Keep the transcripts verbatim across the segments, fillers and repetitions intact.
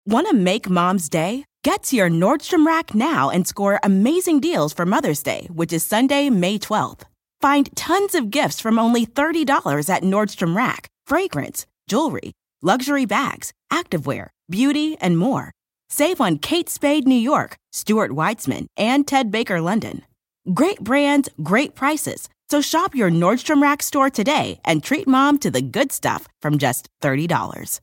Want to make Mom's day? Get to your Nordstrom Rack now and score amazing deals for Mother's Day, which is Sunday, May twelfth. Find tons of gifts from only thirty dollars at Nordstrom Rack. Fragrance, jewelry, luxury bags, activewear, beauty, and more. Save on Kate Spade New York, Stuart Weitzman, and Ted Baker London. Great brands, great prices. So shop your Nordstrom Rack store today and treat Mom to the good stuff from just thirty dollars.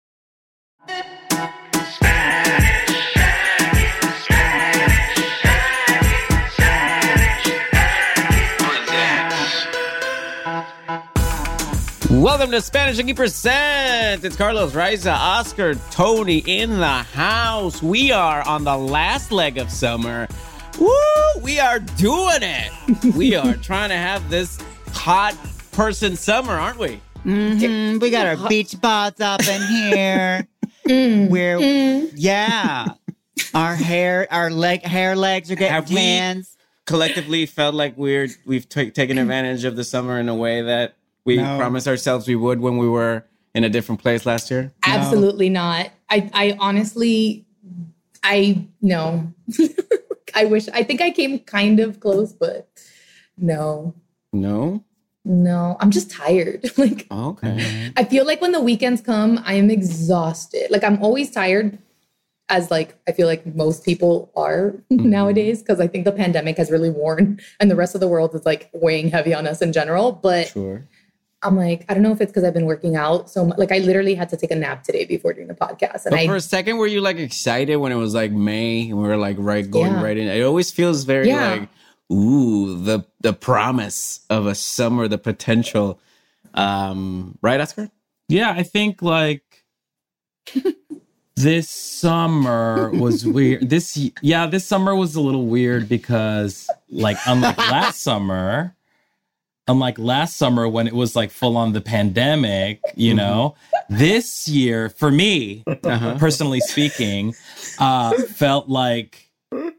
Welcome to Spanish Aquí Present. It's Carlos, Raiza, Oscar, Tony in the house. We are on the last leg of summer. Woo! We are doing it. We are trying to have this hot person summer, aren't we? Mm-hmm. We got our beach balls up in here. mm, We're mm. yeah. Our hair, our leg, hair legs are getting have tans. We collectively felt like we're we've t- taken advantage of the summer in a way that we no. promised ourselves we would when we were in a different place last year? Absolutely no. not. I, I honestly, I, no. I wish, I think I came kind of close, but no. No? No, I'm just tired. Like, okay. I feel like when the weekends come, I am exhausted. Like, I'm always tired, as like, I feel like most people are mm-hmm. nowadays, because I think the pandemic has really worn, and the rest of the world is like weighing heavy on us in general. But sure. I'm like, I don't know if it's because I've been working out so much. Like, I literally had to take a nap today before doing the podcast. And but I, for a second, were you like excited when it was like May and we were like right going yeah. right in? It always feels very yeah. like, ooh, the the promise of a summer, the potential. Um, right, Oscar? Yeah, I think like this summer was weird. This yeah, this summer was a little weird because like unlike last summer. Unlike last summer when it was like full on the pandemic, you mm-hmm. know, this year for me, uh-huh. personally speaking, uh, felt like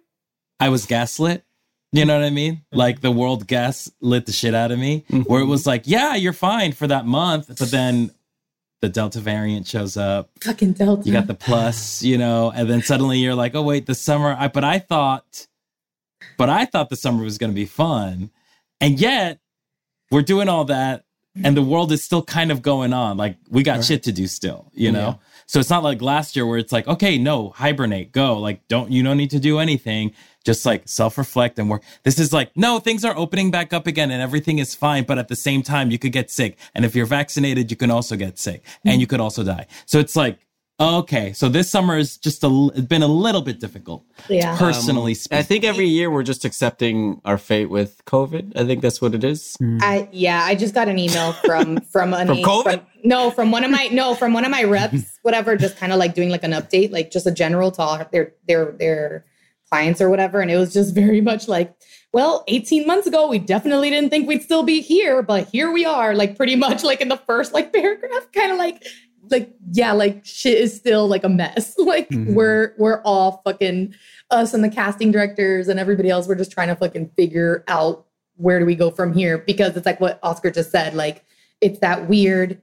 I was gaslit. You know what I mean? Like the world gaslit the shit out of me, mm-hmm. where it was like, yeah, you're fine for that month. But then the Delta variant shows up. Fucking Delta. You got the plus, you know, and then suddenly you're like, oh, wait, the summer. I, but I thought, but I thought the summer was going to be fun. And yet, we're doing all that, and the world is still kind of going on. Like, we got right. shit to do still, you know? Yeah. So it's not like last year where it's like, okay, no, hibernate, go. Like, don't, you don't need to do anything. Just like self-reflect and work. This is like, no, things are opening back up again and everything is fine. But at the same time, you could get sick. And if you're vaccinated, you can also get sick and mm-hmm. you could also die. So it's like, okay, so this summer has just a, it's been a little bit difficult, yeah. personally um, speaking. I think every year we're just accepting our fate with COVID. I think that's what it is. Mm. I yeah, I just got an email from from an from COVID. From, no, from one of my no, from one of my reps, whatever. Just kind of like doing like an update, like just a general talk. Their their their clients or whatever, and it was just very much like, well, eighteen months ago, we definitely didn't think we'd still be here, but here we are. Like pretty much like in the first like paragraph, kind of like. Like, yeah, like shit is still like a mess. Like mm-hmm. we're, we're all fucking us and the casting directors and everybody else. We're just trying to fucking figure out where do we go from here? Because it's like what Oscar just said, like it's that weird,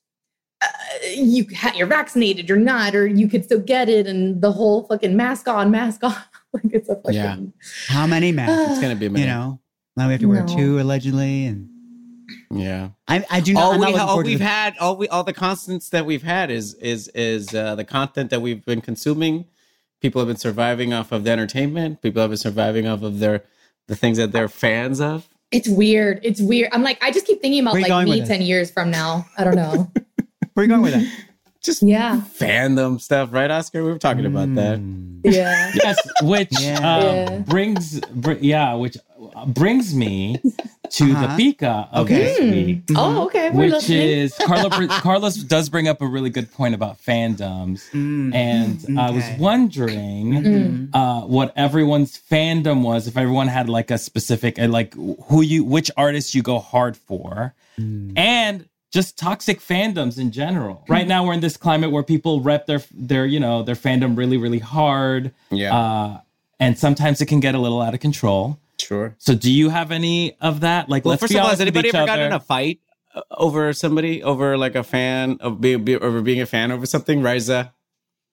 uh, you ha- you're vaccinated, you're not, or you could still get it. And the whole fucking mask on, mask off. Like it's a fucking. Yeah. How many masks? It's going to be a minute. You know, now we have to wear no. two allegedly. And yeah, I, I do not. All, I'm we, not all we've the... had, all we, all the constants that we've had is is is uh, the content that we've been consuming. People have been surviving off of the entertainment. People have been surviving off of their the things that they're fans of. It's weird. It's weird. I'm like, I just keep thinking about like me ten years from now. I don't know. Where are you going with that? Just yeah, fandom stuff, right, Oscar? We were talking about mm. that. Yeah. Yes, which yeah. Uh, yeah. brings, br- yeah, which brings me to uh-huh. the Pica of okay. this week. Mm. Oh, okay. We're which listening. is Carlo, Carlos does bring up a really good point about fandoms, mm. and okay. I was wondering mm. uh, what everyone's fandom was. If everyone had like a specific, uh, like who you, which artists you go hard for, mm. and just toxic fandoms in general. Right now, we're in this climate where people rep their their you know their fandom really really hard. Yeah, uh, and sometimes it can get a little out of control. Sure. So, do you have any of that? Like, well, let's first be of all, honest has anybody with each ever other. gotten in a fight over somebody, over like a fan of being, be, over being a fan over something, Raiza?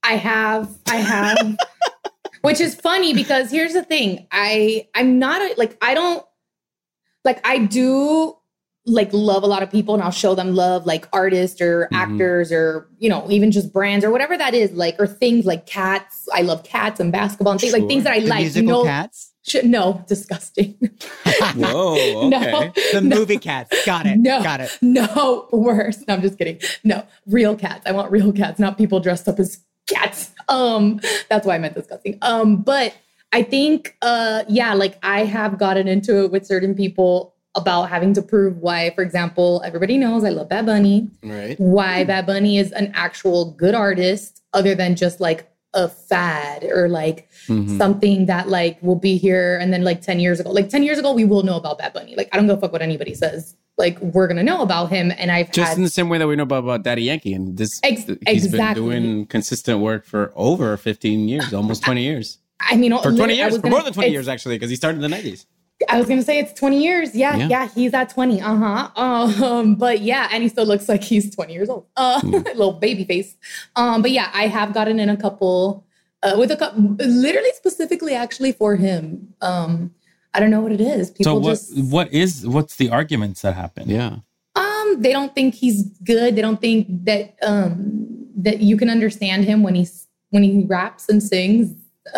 I have, I have, which is funny because here's the thing. I, I'm not a, like, I don't, like, I do like love a lot of people and I'll show them love, like artists or actors mm-hmm. or, you know, even just brands or whatever that is, like, or things like cats. I love cats and basketball and things sure. like things that I the like. Musical no, Cats? Sh- no, disgusting. Whoa, okay. No, the no, movie Cats. Got it. No, Got it. No, worse. No, I'm just kidding. No, real cats. I want real cats, not people dressed up as cats. Um, that's why I meant disgusting. Um, but I think, uh, yeah, like I have gotten into it with certain people about having to prove why, for example, everybody knows I love Bad Bunny. Right. Why Bad Bunny is an actual good artist other than just like a fad or like mm-hmm. something that like will be here. And then like ten years ago, like ten years ago, we will know about Bad Bunny. Like, I don't give a fuck what anybody says. Like, we're going to know about him. And I've just had, in the same way that we know about, about Daddy Yankee. And this, ex- he's exactly. been doing consistent work for over fifteen years, almost twenty years. I mean, for twenty years, for gonna, more than twenty years, actually, because he started in the nineties. I was going to say it's twenty years. Yeah, yeah. Yeah. He's at twenty. Uh-huh. Um, but yeah. And he still looks like he's twenty years old. Uh, mm. Little baby face. Um, but yeah, I have gotten in a couple, uh, with a couple, literally specifically actually for him. Um, I don't know what it is. People so what, just, what is, what's the arguments that happen? Yeah. Um, they don't think he's good. They don't think that, um, that you can understand him when he's, when he raps and sings.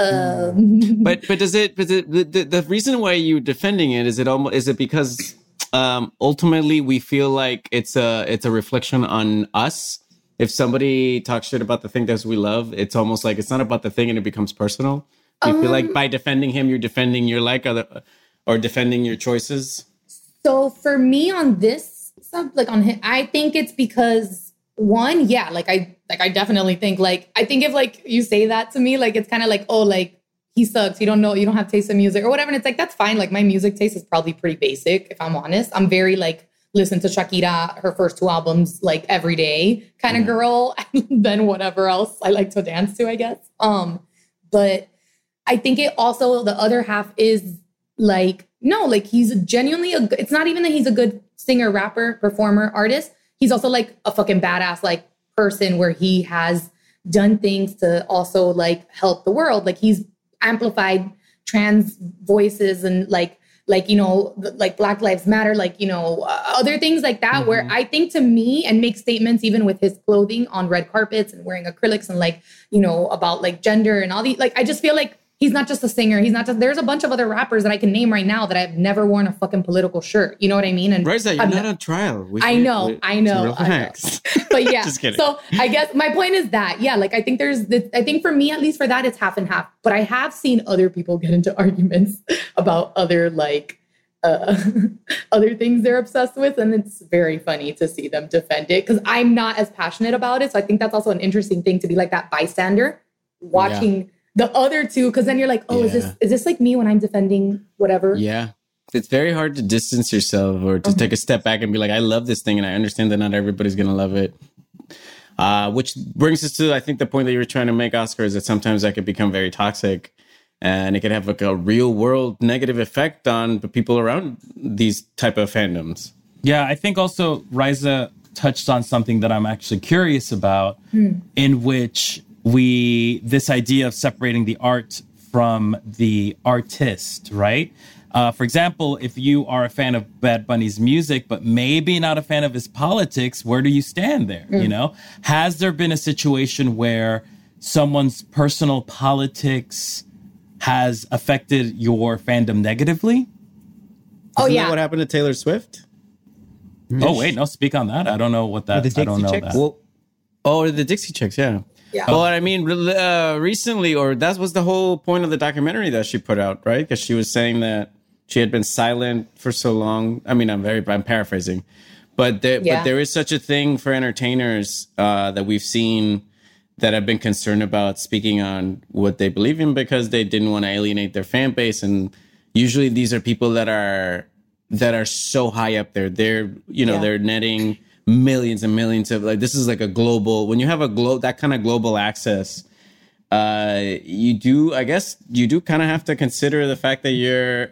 Um, but but does it? But the, the the reason why you're defending it is it almost is it because um, ultimately we feel like it's a it's a reflection on us. If somebody talks shit about the thing that we love, it's almost like it's not about the thing and it becomes personal. You um, feel like by defending him, you're defending your like other or defending your choices. So for me on this sub, like on him, I think it's because. One, yeah, like I like I definitely think like I think if like you say that to me, like it's kind of like, oh, like he sucks. You don't know, you don't have taste in music or whatever. And it's like, that's fine. Like my music taste is probably pretty basic, if I'm honest. I'm very like listen to Shakira, her first two albums, like every day kind of mm-hmm. girl. And then whatever else I like to dance to, I guess. Um, but I think it also the other half is like, no, like he's genuinely a it's not even that he's a good singer, rapper, performer, artist. He's also like a fucking badass like person where he has done things to also like help the world. Like he's amplified trans voices and like, like, you know, like Black Lives Matter, like, you know, uh, other things like that, mm-hmm. where I think to me and make statements even with his clothing on red carpets and wearing acrylics and like, you know, about like gender and all these, like, I just feel like he's not just a singer. He's not just, there's a bunch of other rappers that I can name right now that I've never worn a fucking political shirt. You know what I mean? And Reza, you're not on trial. We, I know, we, I know, I know. But yeah, just kidding. So I guess my point is that, yeah, like I think there's, the, I think for me, at least for that, it's half and half. But I have seen other people get into arguments about other like, uh, other things they're obsessed with. And it's very funny to see them defend it because I'm not as passionate about it. So I think that's also an interesting thing to be like that bystander watching yeah. the other two, because then you're like, oh, yeah. is this is this like me when I'm defending whatever? Yeah. It's very hard to distance yourself or to uh-huh. take a step back and be like, I love this thing and I understand that not everybody's going to love it. Uh, which brings us to, I think, the point that you were trying to make, Oscar, is that sometimes that could become very toxic and it could have like a real world negative effect on the people around these type of fandoms. Yeah, I think also Riza touched on something that I'm actually curious about, hmm. in which we, this idea of separating the art from the artist, right? Uh, for example, if you are a fan of Bad Bunny's music, but maybe not a fan of his politics, where do you stand there? Mm. You know, has there been a situation where someone's personal politics has affected your fandom negatively? Oh, Isn't yeah. that what happened to Taylor Swift? Oh, wait, no, speak on that. I don't know what that, I don't know Chicks? that. Well, oh, the Dixie Chicks, yeah. Yeah. Well, I mean, uh, recently, or that was the whole point of the documentary that she put out, right? Because she was saying that she had been silent for so long. I mean, I'm very, I'm paraphrasing, but there, yeah. but there is such a thing for entertainers uh, that we've seen that have been concerned about speaking on what they believe in because they didn't want to alienate their fan base. And usually, these are people that are that are so high up there. They're, you know, yeah. they're netting millions and millions of, like, this is like a global, when you have a glo- that kind of global access, uh, you do, I guess you do kind of have to consider the fact that you're,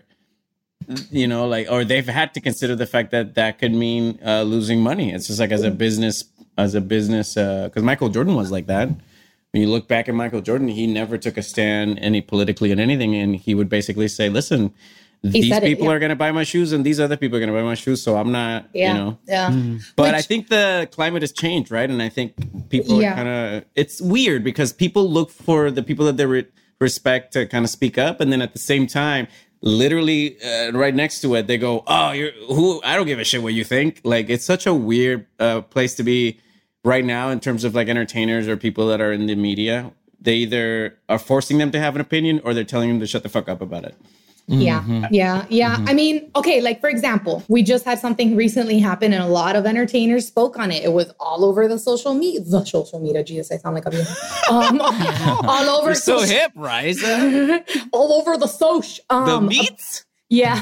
you know, like, or they've had to consider the fact that that could mean uh, losing money. It's just like as a business, as a business, uh, because Michael Jordan was like that. when you look back at Michael Jordan, he never took a stand any politically in anything. And he would basically say, listen, He these said it, people yeah. are going to buy my shoes and these other people are going to buy my shoes. So I'm not, Yeah. you know. Yeah. But Which- I think the climate has changed, right? And I think people Yeah. are kind of, it's weird because people look for the people that they re- respect to kind of speak up. And then at the same time, literally uh, right next to it, they go, oh, you're who? I don't give a shit what you think. Like, it's such a weird uh, place to be right now in terms of like entertainers or people that are in the media. They either are forcing them to have an opinion or they're telling them to shut the fuck up about it. Yeah, yeah, yeah. I mean, okay, like for example, we just had something recently happen and a lot of entertainers spoke on it. It was all over the social media, the social media, Jesus, I sound like I'm um, all over. You're so social- hip, Riza. all over the social. The Um, meats? Yeah,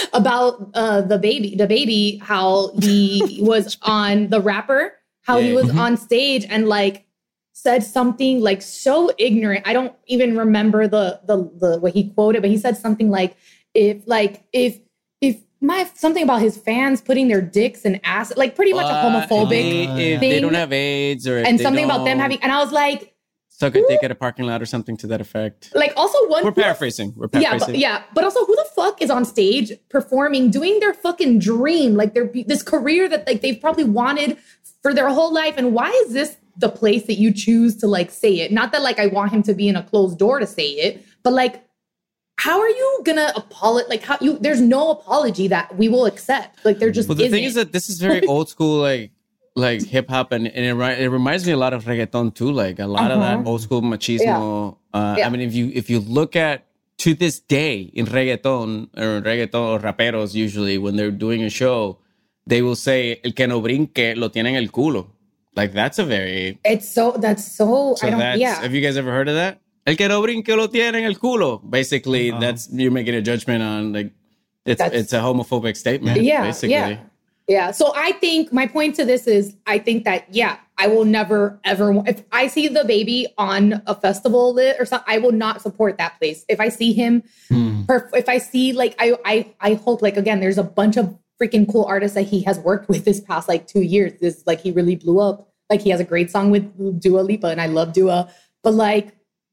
about uh, the baby, the baby, how he was on the rapper, how he Yeah. was on stage and like said something like so ignorant. I don't even remember the the the what he quoted, but he said something like, "If like if if my something about his fans putting their dicks in ass, like pretty much a homophobic If they thing, don't have AIDS or if and they something about them don't having." And I was like, suck a dick at a parking lot or something to that effect. like also one. We're paraphrasing. We're Yeah, paraphrasing. but, yeah, but also who the fuck is on stage performing, doing their fucking dream, like their this career that like they've probably wanted for their whole life, and why is this the place that you choose to like say it? Not that like I want him to be in a closed door to say it, but like, how are you gonna apologize? Like how you? There's no apology that we will accept. Like there just Well, the isn't. thing is that this is very old school, like like hip hop, and, and it, ri- it reminds me a lot of reggaeton too. Like a lot of that Uh-huh. old school machismo. Uh, Yeah. I mean, if you if you look at to this day in reggaeton or reggaeton or raperos, usually when they're doing a show, they will say "el que no brinque lo tiene en el culo." Like that's a very it's so that's so, so I don't. that's, Yeah. Have you guys ever heard of that? El que no brinque lo tiene en el culo. Basically, that's you're making a judgment on like it's That's- it's a homophobic statement. Yeah, basically. yeah. Yeah. So I think my point to this is I think that, yeah, I will never, ever, if I see the baby on a festival lit or something, I will not support that place. If I see him, perf- if I see like, I, I, I hope like, again, there's a bunch of freaking cool artists that he has worked with this past like two years. This like, he really blew up. Like he has a great song with Dua Lipa and I love Dua, but like,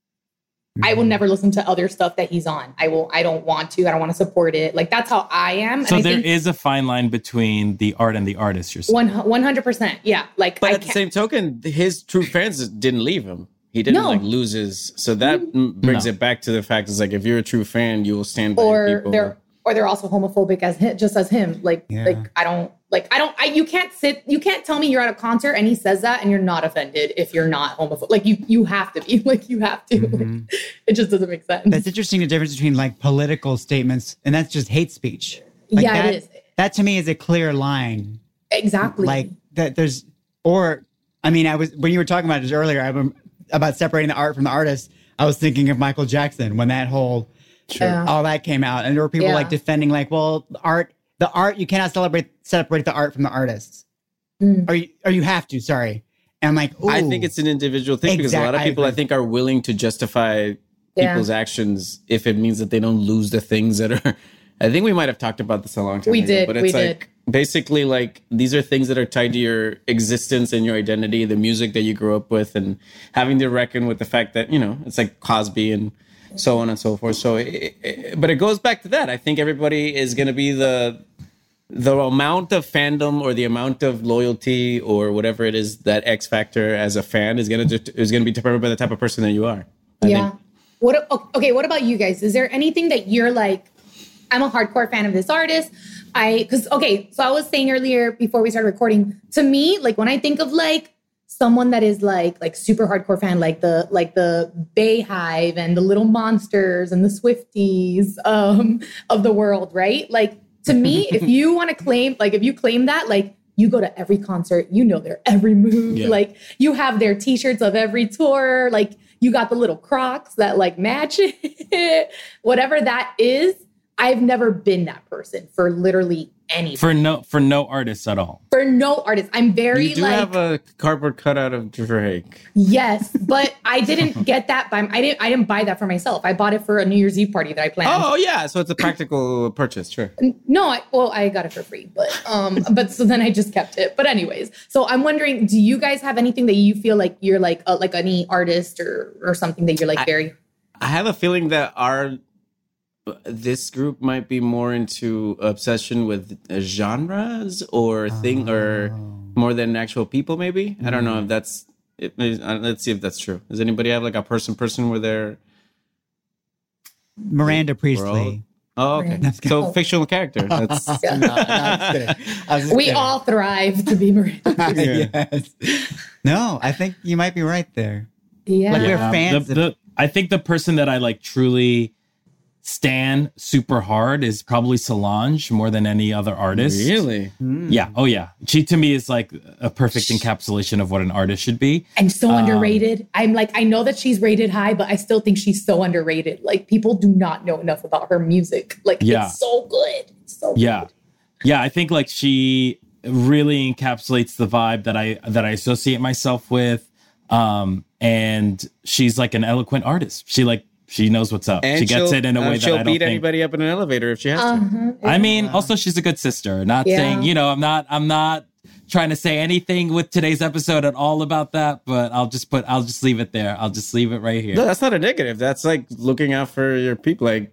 I will never listen to other stuff that he's on. I will. I don't want to. I don't want to support it. Like that's how I am. So and I there think is a fine line between the art and the artist. You're saying. one one hundred percent. Yeah. Like But I at the can't. same token, his true fans didn't leave him. He didn't No. like lose his. So that m brings No. it back to the fact is like if you're a true fan, you will stand by or people. they're or they're also homophobic as him, just as him. Like Yeah. like I don't like I don't. I you can't sit. You can't tell me you're at a concert and he says that and you're not offended if you're not homophobic. Like you you have to be. Like you have to. Like, it just doesn't make sense. That's interesting, the difference between like political statements and that's just hate speech. Like, Yeah, that, it is. That to me is a clear line. Exactly. Like that there's, or, I mean, I was, when you were talking about this earlier, I rem- about separating the art from the artist, I was thinking of Michael Jackson when that whole, Yeah. all that came out. And there were people Yeah. like defending like, well, the art, the art, you cannot celebrate, separate the art from the artists. Mm. Or you, or you have to, sorry. And I'm like, ooh. I think it's an individual thing because a lot of Exact- I people I, agree. think are willing to justify Yeah. people's actions if it means that they don't lose the things that are. I think we might have talked about this a long time We ago, did, but we it's like basically like these are things that are tied to your existence and your identity, the music that you grew up with, and having to reckon with the fact that you know it's like Cosby and so on and so forth. So, it, it, but it goes back to that. I think everybody is going to be the the amount of fandom or the amount of loyalty or whatever it is that X factor as a fan is going to is going to be determined by the type of person that you are. I yeah. think. What? Okay. What about you guys? Is there anything that you're like? I'm a hardcore fan of this artist. I because okay. So I was saying earlier before we started recording. To me, like when I think of like someone that is like like super hardcore fan, like the like the Bayhive and the Little Monsters and the Swifties um, of the world, right? Like to me, if you want to claim, like if you claim that, like you go to every concert, you know their every move, Yeah. like you have their T-shirts of every tour, like you got the little Crocs that like match it, whatever that is. I've never been that person for literally anything. For no for no artists at all. For no artist. I'm very You do like have a cardboard cutout of Drake. yes, but I didn't get that by I didn't I didn't buy that for myself. I bought it for a New Year's Eve party that I planned. Oh yeah, so it's a practical purchase, sure. No, I, well, I got it for free, but um, but so then I just kept it. But anyways, so I'm wondering, do you guys have anything that you feel like you're like uh, like any artist or or something that you're like I, very? I have a feeling that our this group might be more into obsession with uh, genres or thing Oh. or more than actual people. Maybe I don't know if that's. It, uh, let's see if that's true. Does anybody have like a person person where they're Miranda Priestley. Oh, okay. So fictional character. That's Yeah. No, no, I'm just kidding. I was just We kidding. all thrive to be Miranda. Yes. No, I think you might be right there. Yeah. Like, we're Yeah, fans the- of- the- I think the person that I like truly stan super hard is probably Solange more than any other artist. really. Yeah. Oh, yeah. She to me is like a perfect encapsulation of what an artist should be. And so Um, underrated. I'm like, I know that she's rated high, but I still think she's so underrated. Like people do not know enough about her music. Like Yeah. it's so good. It's so Yeah. good. Yeah. I think like she really encapsulates the vibe that I that I associate myself with. Um, and she's like an eloquent artist. She like she knows what's up. And she gets she'll- it in a uh, way that she'll I don't beat think. anybody up in an elevator if she has to. Uh-huh. I mean, also she's a good sister. Not Yeah. saying, you know, I'm not I'm not trying to say anything with today's episode at all about that, but I'll just put I'll just leave it there. I'll just leave it right here. No, that's not a negative. That's like looking out for your people, like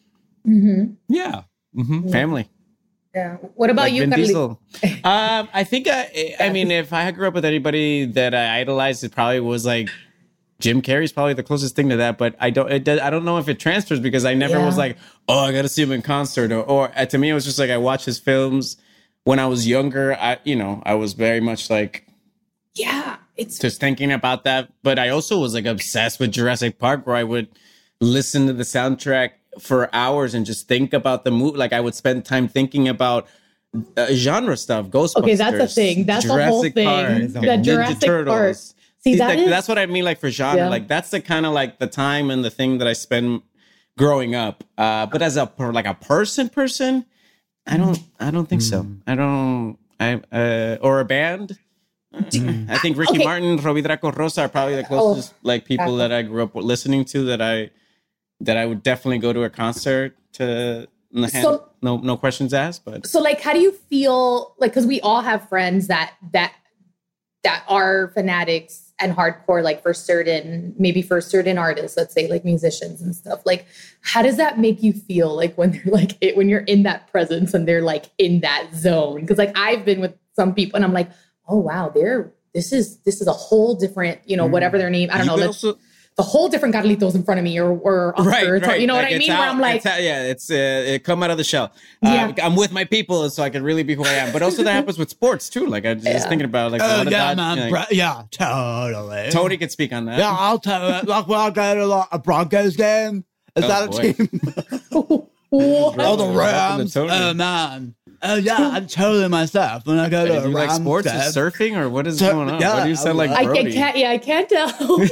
Yeah. hmm family. Yeah. What about Like you, Vin Carly? Diesel. um, I think I, I mean, if I grew up with anybody that I idolized, it probably was like Jim Carrey's probably the closest thing to that. But I don't, it does, I don't know if it transfers because I never Yeah. was like, oh, I got to see him in concert, or, or uh, to me, it was just like I watched his films when I was younger. I, you know, I was very much like Yeah. It's just thinking about that. But I also was like obsessed with Jurassic Park, where I would listen to the soundtrack for hours and just think about the movie. Like I would spend time thinking about uh, genre stuff. Ghostbusters. okay, that's a thing. That's the whole Jurassic thing. Park, Ninja That Jurassic Park. Turtles. See, See, that like, is- that's what I mean. Like for genre, Yeah. like that's the kind of like the time and the thing that I spend growing up. Uh, but as a per- like a person, person, I don't, I don't think so. I don't, I uh, or a band. I think Ricky Okay. Martin, Robbie Draco Rosa are probably the closest like people Draco. that I grew up listening to that I that I would definitely go to a concert to. So- no, no questions asked. But so like how do you feel like because we all have friends that that that are fanatics and hardcore like for certain maybe for certain artists, let's say like musicians and stuff. Like how does that make you feel like when they're like it, when you're in that presence and they're like in that zone? Because like I've been with some people and I'm like, oh wow, they're this is this is a whole different, you know, whatever their name, I don't you know, could let's, also- the whole different Carlitos in front of me or or Oscar, or- you know what I it's mean? out- Where I'm like, it's out- yeah, it's uh, it come out of the shell. Yeah. Uh, I'm with my people, so I can really be who I am. But also that happens with sports too. Like I was just Yeah. thinking about like, a Oh, lot of yeah, Dod- man. like, Bro- yeah, totally. Tony could speak on that. Yeah, I'll tell you. Like when I go to like a Broncos game, is Oh, that a boy. team? what? Oh, the What happened Rams. to Tony? Oh man. Oh yeah, I'm totally myself when I go Do to a you like Rams sports game. or surfing or what is Sur- going on? yeah, Why do you sound like I- I, I Brody? can't. Yeah, I can't tell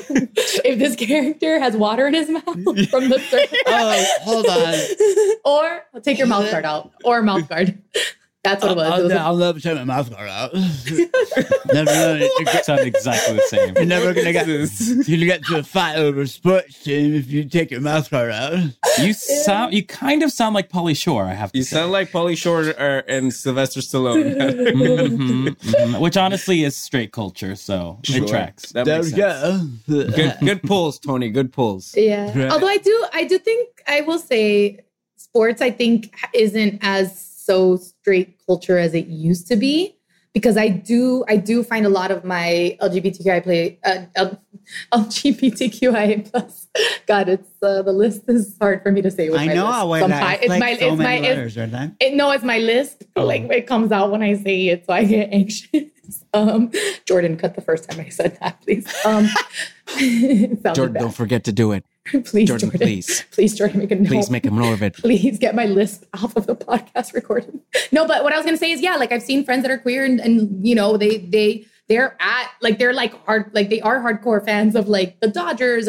if this character has water in his mouth from the surface. Oh, hold on. Or I'll take your mouth guard out, or mouth guard. That's what it was. It I'll, was I'll never take my mouth guard out. never know. You get- Sound exactly the same. You're never gonna get you're gonna get to a fight over a sports team if you take your mouth guard out. You sound you kind of sound like Pauly Shore, I have to You say. sound like Pauly Shore or, and Sylvester Stallone. Mhm, mhm. Which honestly is straight culture, so Sure. it tracks. That There makes we sense. go. Good, good pulls, Tony. Good pulls. yeah. Right. Although I do, I do think I will say, sports. I think isn't as so straight culture as it used to be. Because I do, I do find a lot of my L G B T Q I play, uh, L- LGBTQIA plus. God, it's uh, the list is hard for me to say. With I my know list how I sometimes. that. It's It's like my, so it's my, many it's, letters, aren't they? it, no, it's my list. Oh. Like it comes out when I say it, so I get anxious. Um, Jordan, cut the first time I said that, please. Um, it sounded Jordan, bad. don't forget to do it. please, Jordan, Jordan, please. please, Jordan, make a note. Please make a note of it. Please get my list off of the podcast recording. No, but what I was going to say is, yeah, like I've seen friends that are queer and, and, you know, they, they, they're at like, they're like hard, like they are hardcore fans of like the Dodgers or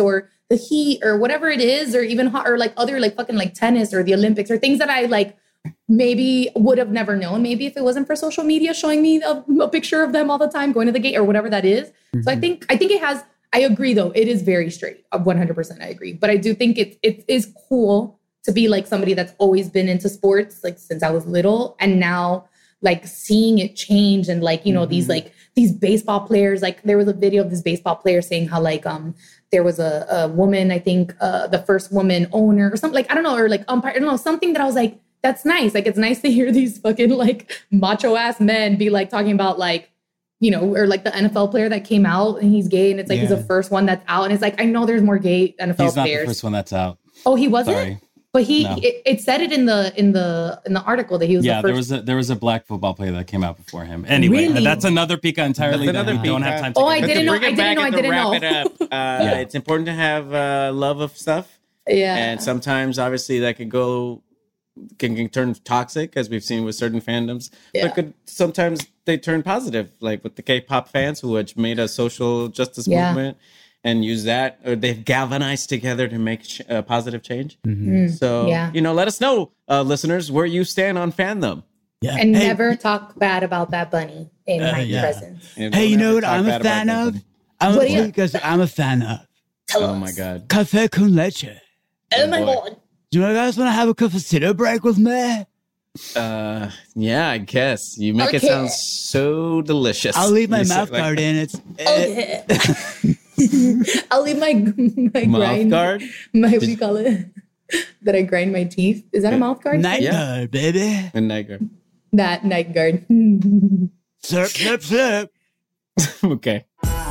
the Heat or whatever it is, or even hot, or like other like fucking like tennis or the Olympics or things that I like maybe would have never known, maybe if it wasn't for social media showing me a, a picture of them all the time going to the gate or whatever that is. Mm-hmm. So I think I think it has, I agree though, it is very straight. one hundred percent I agree. But I do think it it is cool to be like somebody that's always been into sports, like since I was little, and now like seeing it change and like, you know, mm-hmm. these like these baseball players, like there was a video of this baseball player saying how like um there was a, a woman, I think uh, the first woman owner or something, like, I don't know, or like umpire, I don't know, something that I was like, that's nice. Like, it's nice to hear these fucking like macho ass men be like talking about like, you know, or like the N F L player that came out and he's gay and it's like, yeah. he's the first one that's out. And it's like, I know there's more gay N F L he's players. He's not the first one that's out. Oh, he wasn't? Sorry. But he, no. it, it said it in the in the in the article that he was. Yeah, the first. there was a there was a black football player that came out before him. Anyway, really? that's another Pika entirely. That's another that we don't Pika. have time to. Oh, get I didn't know. I didn't know. I didn't wrap know. It up. Uh, yeah. It's important to have uh, love of stuff. Yeah, and sometimes, obviously, that could go can, can turn toxic, as we've seen with certain fandoms. Yeah. But could sometimes they turn positive, like with the K-pop fans who had made a social justice yeah. movement. And use that, or they've galvanized together to make ch- uh, positive change. Mm-hmm. So, yeah. you know, let us know, uh, listeners, where you stand on fandom. Yeah. And hey. never talk bad about that bunny in Uh, my yeah. presence. And Hey, don't you know ever what talk I'm a bad about fan that of? bunny. I'm What are you- because I'm a fan of Tell Oh us. my God. Café con leche. Oh my boy. God. Do you guys want to have a cafecito break with me? Uh, yeah, I guess. You make it Okay. sound so delicious. I'll leave my You said, mouth like, guard in. It's Okay. I'll leave my my Mouth grind. guard? My what do you call it? That I grind my teeth. Is that a mouth guard? night Yeah. guard, baby. And Niger. That night guard. Slurp, slurp, slurp. Okay.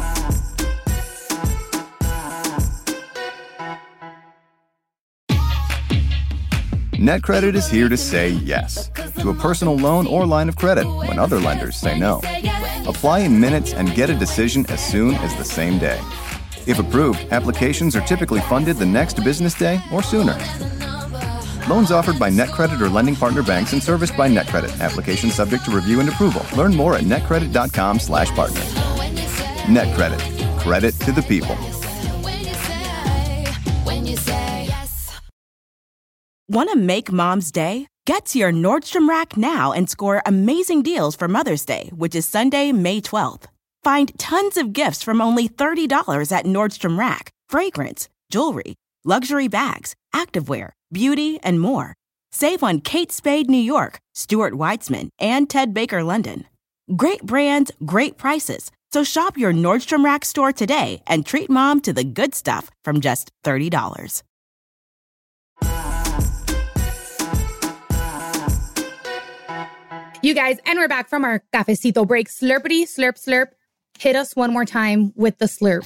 NetCredit is here to say yes to a personal loan or line of credit when other lenders say no. Apply in minutes and get a decision as soon as the same day. If approved, applications are typically funded the next business day or sooner. Loans offered by NetCredit or lending partner banks and serviced by NetCredit. Application subject to review and approval. Learn more at netcredit.com slash partner. NetCredit. Credit to the people. Want to make Mom's day? Get to your Nordstrom Rack now and score amazing deals for Mother's Day, which is Sunday, May twelfth. Find tons of gifts from only thirty dollars at Nordstrom Rack. Fragrance, jewelry, luxury bags, activewear, beauty, and more. Save on Kate Spade New York, Stuart Weitzman, and Ted Baker London. Great brands, great prices. So shop your Nordstrom Rack store today and treat Mom to the good stuff from just thirty dollars. You guys, and we're back from our cafecito break. Slurpity, slurp, slurp. Hit us one more time with the slurp.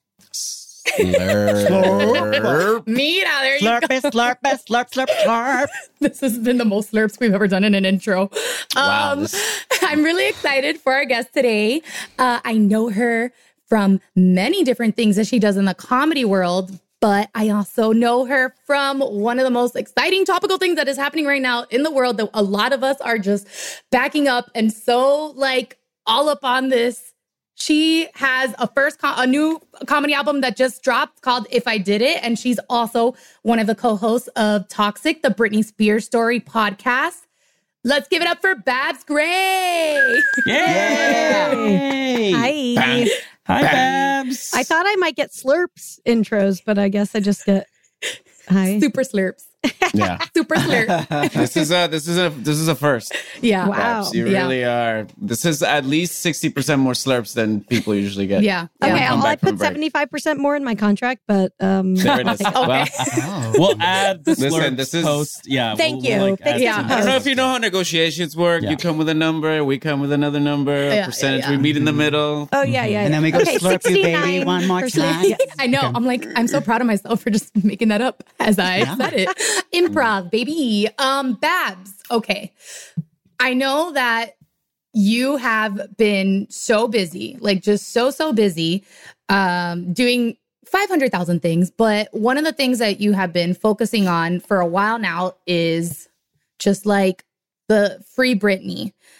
Slurp. Mira, there you go. Slurp it, slurp it, slurp, slurp, slurp. This has been the most slurps we've ever done in an intro. Wow, Um, this- I'm really excited for our guest today. Uh, I know her from many different things that she does in the comedy world, but I also know her from one of the most exciting topical things that is happening right now in the world that a lot of us are just backing up and so like all up on this. She has a first co- a new comedy album that just dropped called If I Did It. And she's also one of the co-hosts of Toxic, the Britney Spears Story podcast. Let's give it up for Babs Gray. Yay! Hi. Hi, Babs. I thought I might get slurps intros, but I guess I just get hi. Super slurps. Yeah. Super slurp. this is a this is a this is a first. Yeah. Wow. Babs. You Yeah. really are. This is at least sixty percent more slurps than people usually get. Yeah. Okay, yeah. come well, I back from put break. seventy-five percent more in my contract, but um There it is. Well, We'll add the Listen, slurps this is- post. Yeah. Thank we'll, we'll, you. like, Thank add you. some Yeah. I don't know posts. if you know how negotiations work. Yeah. You come with a number, we come with another number, a Yeah, percentage. yeah, yeah. We meet in the middle. oh yeah, yeah. And then we go okay, slurp you, baby, one more sixty-nine time. percent. I know. I'm like, I'm so proud of myself for just making that up as I Yeah. said it. Improv, baby. Um, Babs. Okay. I know that you have been so busy, like just so, so busy, um, doing five hundred thousand things. But one of the things that you have been focusing on for a while now is just like the Free Britney.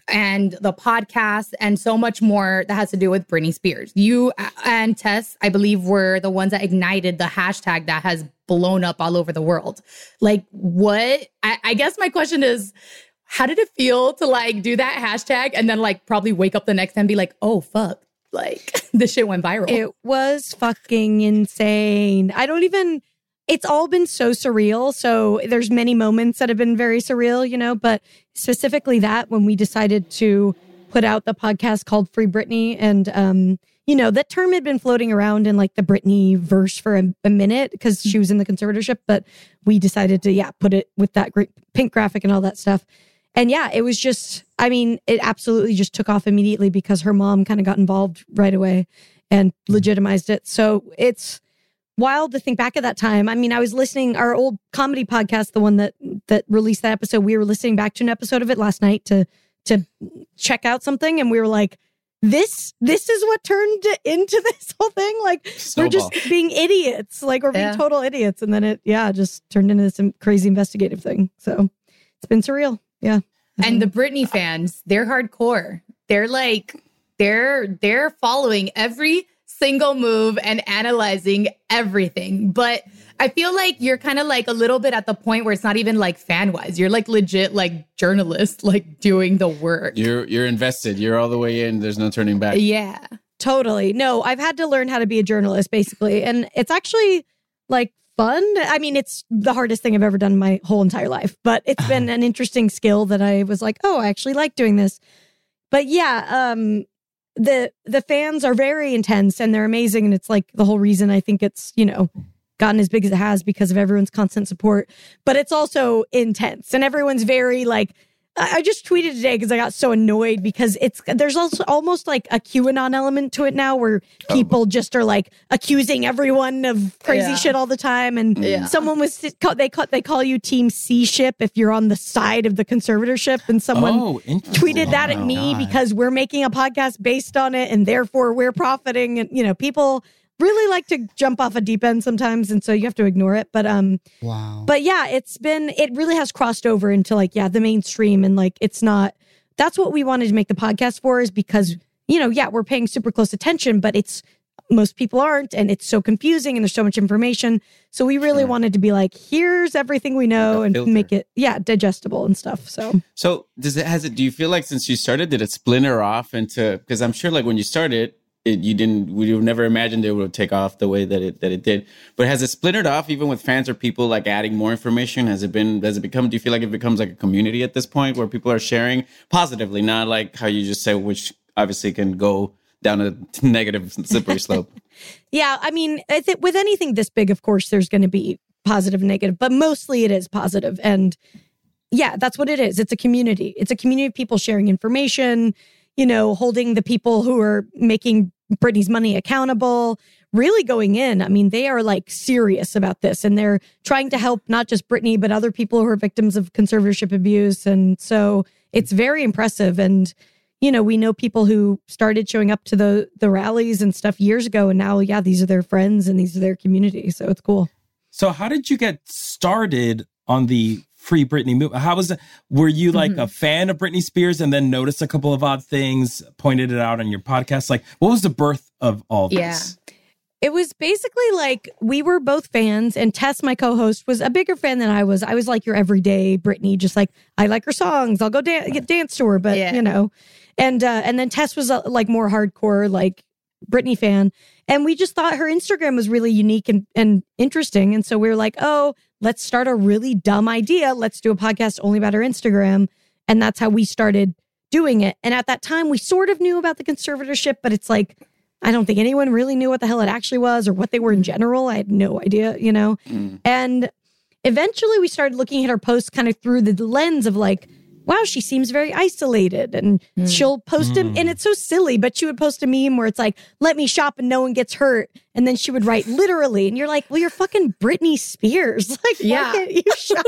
and the podcast and so much more that has to do with Britney Spears. You and Tess, I believe, were the ones that ignited the hashtag that has blown up all over the world. Like, what? I, I guess my question is, how did it feel to like do that hashtag and then like probably wake up the next day and be like, oh, fuck, like this shit went viral? It was fucking insane. I don't even... It's all been so surreal. So there's many moments that have been very surreal, you know, but specifically that when we decided to put out the podcast called Free Britney, and, um, you know, that term had been floating around in like the Britney verse for a, a minute because she was in the conservatorship, but we decided to, yeah, put it with that great pink graphic and all that stuff. And yeah, it was just, I mean, it absolutely just took off immediately because her mom kind of got involved right away and legitimized it. So it's wild to think back at that time. I mean, I was listening, our old comedy podcast, the one that that released that episode, we were listening back to an episode of it last night to to check out something. And we were like, this, this is what turned into this whole thing. Like, Snowball. We're just being idiots. Like, we're being Yeah. total idiots. And then it, yeah, just turned into this crazy investigative thing. So it's been surreal. Yeah. And the Britney fans, they're hardcore. They're like, they're they're following every single move and analyzing everything. But I feel like you're kind of like a little bit at the point where it's not even like fan wise. You're like legit like journalist, like doing the work. You're you're invested. You're all the way in. There's no turning back. Yeah. Totally. No, I've had to learn how to be a journalist, basically. And it's actually like fun. I mean, it's the hardest thing I've ever done in my whole entire life, but it's been an interesting skill that I was like, oh, I actually like doing this. But yeah, um, the the fans are very intense and they're amazing. And it's like the whole reason I think it's, you know, gotten as big as it has because of everyone's constant support. But it's also intense and everyone's very like, I just tweeted today because I got so annoyed because it's there's also almost like a QAnon element to it now where people oh. just are like accusing everyone of crazy yeah. shit all the time. And yeah. someone was they call they call you Team C ship if you're on the side of the conservatorship. And someone oh, tweeted that at oh, me God. because we're making a podcast based on it and therefore we're profiting. And you know, people really like to jump off a deep end sometimes, and so you have to ignore it. But um, wow. But yeah, it's been it really has crossed over into like yeah the mainstream, and like it's not. That's what we wanted to make the podcast for, is because you know yeah we're paying super close attention, but it's most people aren't, and it's so confusing, and there's so much information. So we really sure. wanted to be like, here's everything we know, like and filter. Make it yeah digestible and stuff. So so does it has it? Do you feel like since you started, did it splinter off into? Because I'm sure like when you started. It, you didn't. We would never imagined it would take off the way that it that it did. But has it splintered off even with fans or people like adding more information? Has it been? Has it become? Do you feel like it becomes like a community at this point where people are sharing positively, not like how you just say, which obviously can go down a negative slippery slope. Yeah, I mean, I think with anything this big, of course, there's going to be positive and negative, but mostly it is positive. And yeah, that's what it is. It's a community. It's a community of people sharing information. You know, holding the people who are making Britney's money accountable, really going in. I mean, they are like serious about this and they're trying to help not just Britney, but other people who are victims of conservatorship abuse. And so it's very impressive. And, you know, we know people who started showing up to the, the rallies and stuff years ago. And now, yeah, these are their friends and these are their community. So it's cool. So how did you get started on the Free Britney movement? How was it? Were you like mm-hmm. a fan of Britney Spears and then noticed a couple of odd things, pointed it out on your podcast? Like, what was the birth of all this? Yeah. It was basically like we were both fans, and Tess, my co-host, was a bigger fan than I was. I was like your everyday Britney, just like I like her songs. I'll go dan- get dance to her, but yeah. you know. And uh, and then Tess was a, like more hardcore like Britney fan, and we just thought her Instagram was really unique and and interesting, and so we were like, oh, let's start a really dumb idea. Let's do a podcast only about her Instagram. And that's how we started doing it. And at that time, we sort of knew about the conservatorship, but it's like, I don't think anyone really knew what the hell it actually was or what they were in general. I had no idea, you know? Mm. And eventually we started looking at her posts kind of through the lens of like, wow, she seems very isolated. And mm. she'll post mm. him, and it's so silly, but she would post a meme where it's like, let me shop and no one gets hurt. And then she would write literally. And you're like, well, you're fucking Britney Spears. Like, yeah. why can't you shop?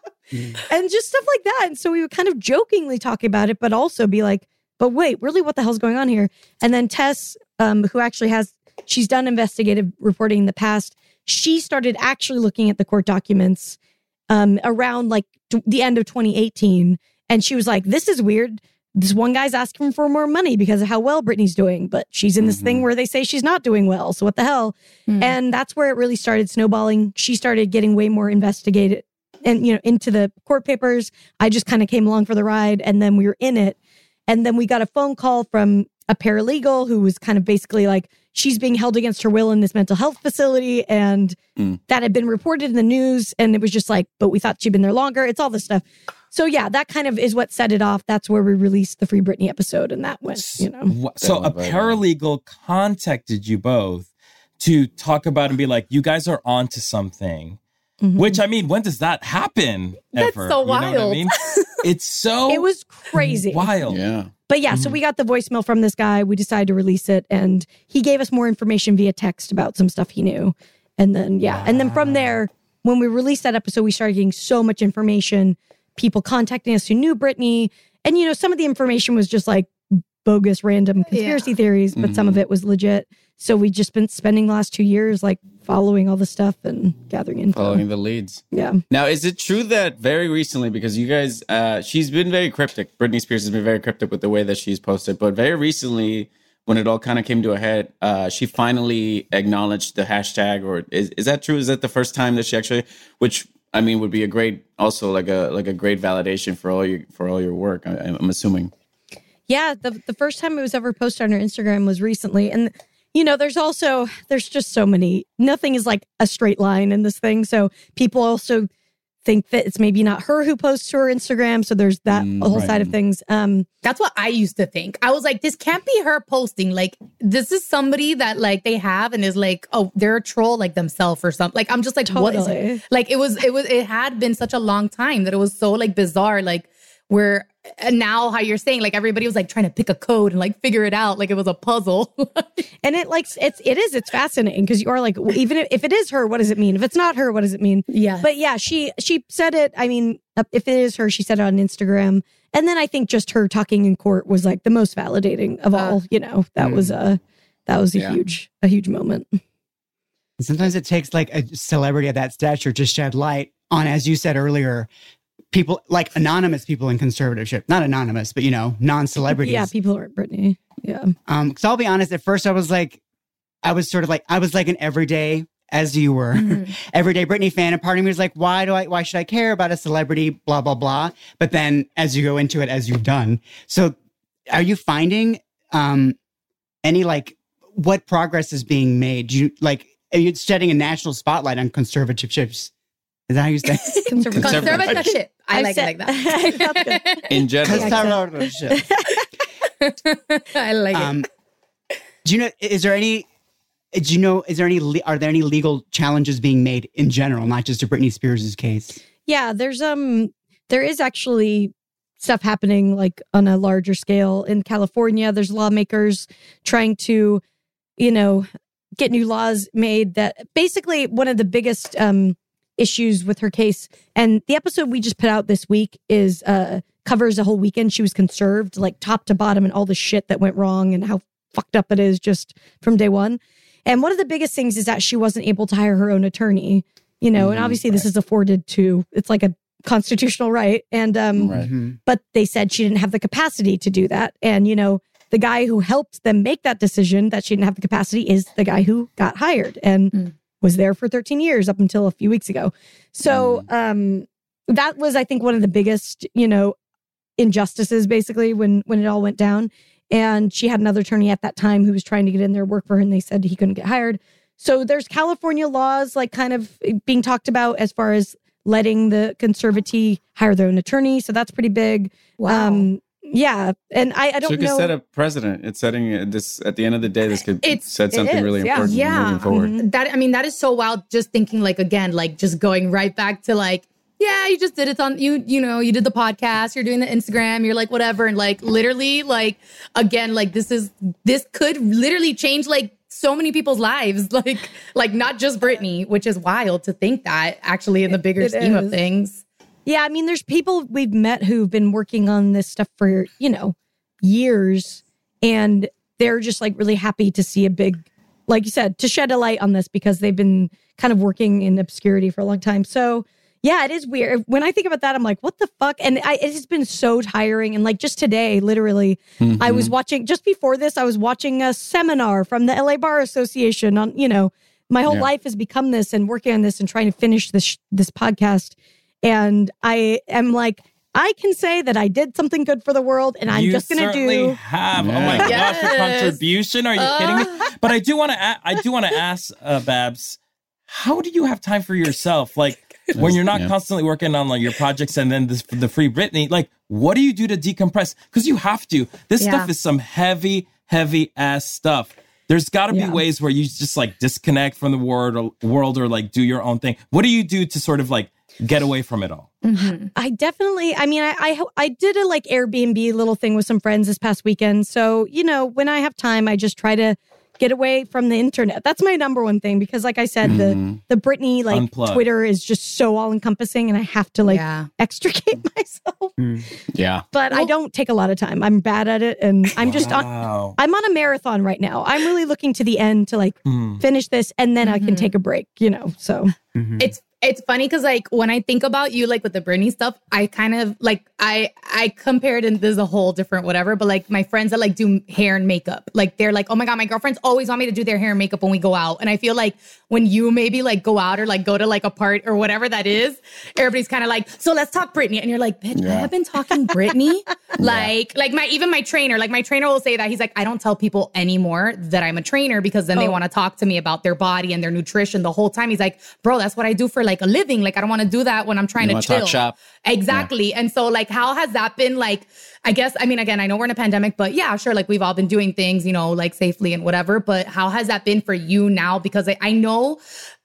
And just stuff like that. And so we would kind of jokingly talk about it, but also be like, but wait, really, what the hell's going on here? And then Tess, um, who actually has, she's done investigative reporting in the past. She started actually looking at the court documents um, around like t- the end of twenty eighteen. And she was like, this is weird. this one guy's asking for more money because of how well Britney's doing, but she's in this mm-hmm. thing where they say she's not doing well. So what the hell? Mm. And that's where it really started snowballing. She started getting way more investigated and, you know, into the court papers. I just kind of came along for the ride, and then we were in it. And then we got a phone call from a paralegal who was kind of basically like, she's being held against her will in this mental health facility. And mm. that had been reported in the news. And it was just like, but we thought she'd been there longer. It's all this stuff. So yeah, that kind of is what set it off. That's where we released the Free Britney episode, and that went, you know. So a paralegal contacted you both to talk about and be like, you guys are onto something. Mm-hmm. Which, I mean, when does that happen That's ever? so wild. You know what I mean? It's so It was crazy. Wild. Yeah. But yeah, mm-hmm. so we got the voicemail from this guy. We decided to release it, and he gave us more information via text about some stuff he knew. And then, yeah. Wow. And then from there, when we released that episode, we started getting so much information. People contacting us who knew Britney. And, you know, some of the information was just like bogus, random conspiracy yeah. theories, but mm-hmm. some of it was legit. So we just been spending the last two years like following all the stuff and gathering info. Following the leads. Yeah. Now, is it true that very recently, because you guys, uh, she's been very cryptic. Britney Spears has been very cryptic with the way that she's posted. But very recently, when it all kind of came to a head, uh, she finally acknowledged the hashtag. Or is, is that true? Is that the first time that she actually, which I mean, would be a great, also like a like a great validation for all your for all your work. I, I'm assuming. Yeah, the the first time it was ever posted on her Instagram was recently, and you know, there's also there's just so many. Nothing is like a straight line in this thing, so people also think that it's maybe not her who posts to her Instagram. So there's that mm, whole right. side of things. Um, That's what I used to think. I was like, this can't be her posting. Like, this is somebody that like they have and is like, oh, they're a troll like themselves or something. Like, I'm just like, totally. What is it? Like, it was, it was, it had been such a long time that it was so like bizarre. Like, where and now how you're saying, like, everybody was like trying to pick a code and like figure it out. Like it was a puzzle. And it like, it's, it is, it's fascinating because you are like, even if, if it is her, what does it mean? If it's not her, what does it mean? Yeah. But yeah, she, she said it. I mean, if it is her, she said it on Instagram. And then I think just her talking in court was like the most validating of all, you know, that mm. was a, that was a yeah. huge, a huge moment. Sometimes it takes like a celebrity of that stature to shed light on, as you said earlier, people like anonymous people in conservatorship, not anonymous, but, you know, non-celebrities. Yeah, people aren't Britney. Yeah. Um, because I'll be honest, at first I was like, I was sort of like, I was like an everyday, as you were, mm-hmm. everyday Britney fan. And part of me was like, why do I, why should I care about a celebrity, blah, blah, blah. But then as you go into it, as you've done. So are you finding um, any like, what progress is being made? Do you like, are you shedding a national spotlight on conservatorships? Is that how you say it? Conservative. Conservatorship. I, I like said, it like that. In general. Conservatorship. I like um, it. Do you know, is there any, do you know, is there any, are there any legal challenges being made in general, not just to Britney Spears' case? Yeah, there's, um, there is actually stuff happening like on a larger scale in California. There's lawmakers trying to, you know, get new laws made that basically one of the biggest, um, issues with her case. And the episode we just put out this week is uh covers a whole weekend she was conserved, like top to bottom, and all the shit that went wrong and how fucked up it is just from day one. And one of the biggest things is that she wasn't able to hire her own attorney, you know, mm-hmm, and obviously right. this is afforded to, it's like a constitutional right. And um right. but they said she didn't have the capacity to do that. And, you know, the guy who helped them make that decision that she didn't have the capacity is the guy who got hired. And mm. was there for thirteen years up until a few weeks ago. So um, that was, I think, one of the biggest, you know, injustices, basically, when when it all went down. And she had another attorney at that time who was trying to get in there, work for her, and they said he couldn't get hired. So there's California laws, like, kind of being talked about as far as letting the conservatee hire their own attorney. So that's pretty big. Wow. Um, Yeah, and I, I don't so it know. So set a precedent. It's setting this, at the end of the day, this could it's, set something is, really yeah. important yeah. moving forward. Mm-hmm. That, I mean, that is so wild, just thinking like, again, like just going right back to like, yeah, you just did it on, you, you know, you did the podcast, you're doing the Instagram, you're like, whatever. And like, literally, like, again, like this is, this could literally change like so many people's lives. Like, like not just Britney, which is wild to think that actually in the bigger it scheme is. of things. Yeah, I mean, there's people we've met who've been working on this stuff for, you know, years, and they're just like really happy to see a big, like you said, to shed a light on this because they've been kind of working in obscurity for a long time. So Yeah, it is weird. When I think about that, I'm like, what the fuck? And I, it has been so tiring. And like just today, literally, mm-hmm. I was watching, just before this, I was watching a seminar from the L A Bar Association on, you know, my whole yeah. life has become this and working on this and trying to finish this, this podcast. And I am like, I can say that I did something good for the world, and I'm you just going to do. Have yeah. oh my yes. gosh, your contribution? Are you uh. kidding me? But I do want to. A- I do want to ask uh, Babs, how do you have time for yourself? Like when you're not yeah. constantly working on like your projects, and then this, the Free Britney. Like, what do you do to decompress? Because you have to. This yeah. stuff is some heavy, heavy ass stuff. There's got to be yeah. ways where you just like disconnect from the world or, world or like do your own thing. What do you do to sort of like get away from it all? Mm-hmm. I definitely, I mean, I, I I did a like Airbnb little thing with some friends this past weekend. So, you know, when I have time, I just try to get away from the internet. That's my number one thing, because like I said, mm-hmm. the, the Britney, like Unplug. Twitter is just so all encompassing, and I have to like yeah. extricate myself. Mm. Yeah. But well, I don't take a lot of time. I'm bad at it. And I'm wow. just on, I'm on a marathon right now. I'm really looking to the end to like mm. finish this, and then mm-hmm. I can take a break, you know, so. Mm-hmm. It's It's funny because like when I think about you, like with the Britney stuff, I kind of like I I compared, and this is a whole different whatever, but like my friends that like do hair and makeup, like they're like, oh my God, my girlfriends always want me to do their hair and makeup when we go out. And I feel like when you maybe like go out or like go to like a part or whatever that is, everybody's kind of like, so let's talk Britney. And you're like, bitch, yeah. I have been talking Britney. like, yeah. like my even my trainer, like my trainer will say that. He's like, I don't tell people anymore that I'm a trainer, because then oh. they want to talk to me about their body and their nutrition the whole time. He's like, bro, that's what I do for like a living. Like, I don't want to do that when I'm trying you to chill. Talk shop. Exactly. Yeah. And so like, how has that been like, I guess, I mean, again, I know we're in a pandemic, but yeah, sure. Like we've all been doing things, you know, like safely and whatever, but how has that been for you now? Because I, I know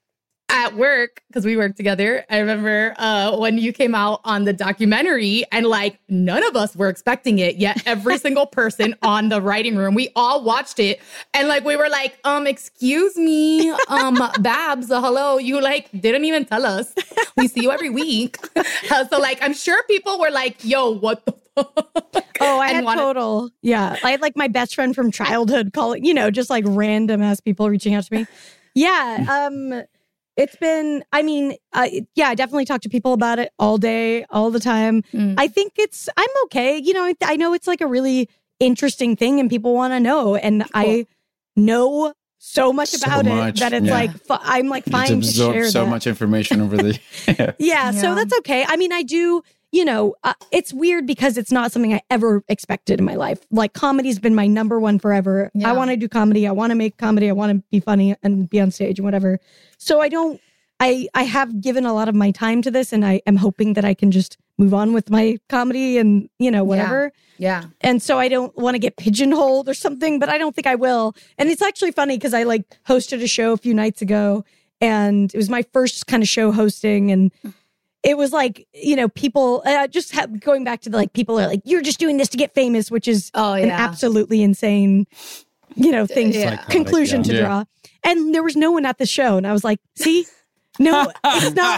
at work, because we work together, I remember uh, when you came out on the documentary, and like none of us were expecting it, yet every single person on the writing room, we all watched it, and like we were like, um, excuse me, um, Babs, uh, hello, you like didn't even tell us. We see you every week. uh, so like, I'm sure people were like, yo, what the fuck? Oh, I had wanted- total. Yeah. I had like my best friend from childhood calling, you know, just like random ass people reaching out to me. Yeah. Um, It's been, I mean, uh, yeah, I definitely talk to people about it all day, all the time. Mm. I think it's, I'm okay. You know, I know it's like a really interesting thing and people want to know. And cool. I know so much so about much. it that it's yeah. like, fu- I'm like fine to share so that. much information over the... yeah. yeah, so that's okay. I mean, I do, you know, uh, it's weird because it's not something I ever expected in my life. Like comedy's been my number one forever. Yeah. I want to do comedy. I want to make comedy. I want to be funny and be on stage and whatever. So I don't, I, I have given a lot of my time to this, and I am hoping that I can just move on with my comedy and, you know, whatever. Yeah. yeah. And so I don't want to get pigeonholed or something, but I don't think I will. And it's actually funny because I like hosted a show a few nights ago, and it was my first kind of show hosting, and it was like, you know, people uh, just have, going back to the, like, people are like, you're just doing this to get famous, which is oh, yeah. an absolutely insane, you know, thing, yeah. conclusion yeah. to draw. Yeah. And there was no one at the show. And I was like, see, no, it's not.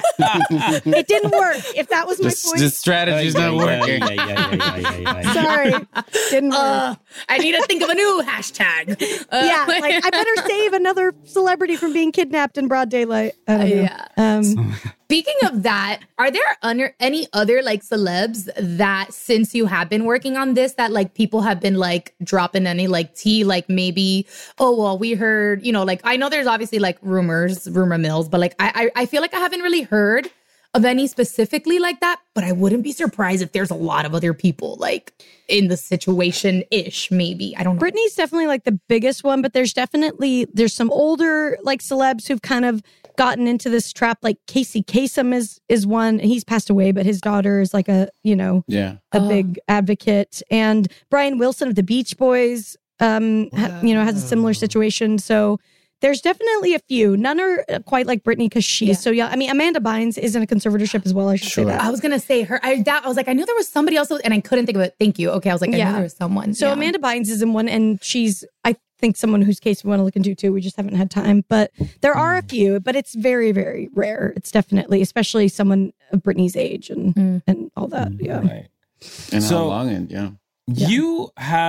It didn't work. If that was my the, point. The strategy's not working. Yeah, yeah, yeah, yeah, yeah, yeah. Sorry. Didn't work. Uh, I need to think of a new hashtag. Uh, yeah, like I better save another celebrity from being kidnapped in broad daylight. I don't know. Yeah. Um, Speaking of that, are there under, any other like celebs that since you have been working on this that like people have been like dropping any like tea, like maybe, oh, well, we heard, you know, like I know there's obviously like rumors, rumor mills, but like I, I, I feel like I haven't really heard of any specifically like that, but I wouldn't be surprised if there's a lot of other people like in the situation-ish, maybe. I don't know. Britney's definitely like the biggest one, but there's definitely, there's some older like celebs who've kind of gotten into this trap. Like Casey Kasem is is one. He's passed away, but his daughter is like a, you know, yeah. a oh. big advocate. And Brian Wilson of the Beach Boys, um, wow. ha, you know, has a similar situation. So there's definitely a few. None are quite like Britney because she's yeah. so young. I mean, Amanda Bynes is in a conservatorship as well. I should sure. say that. I was gonna say her. I doubt. I was like, I knew there was somebody else, and I couldn't think of it. Thank you. Okay, I was like, I yeah. knew there was someone. So yeah. Amanda Bynes is in one, and she's, I think, someone whose case we want to look into too. We just haven't had time, but there are a few. But it's very, very rare. It's definitely, especially someone of Britney's age and mm. and all that. Yeah. Right. And so, how long? And yeah, you have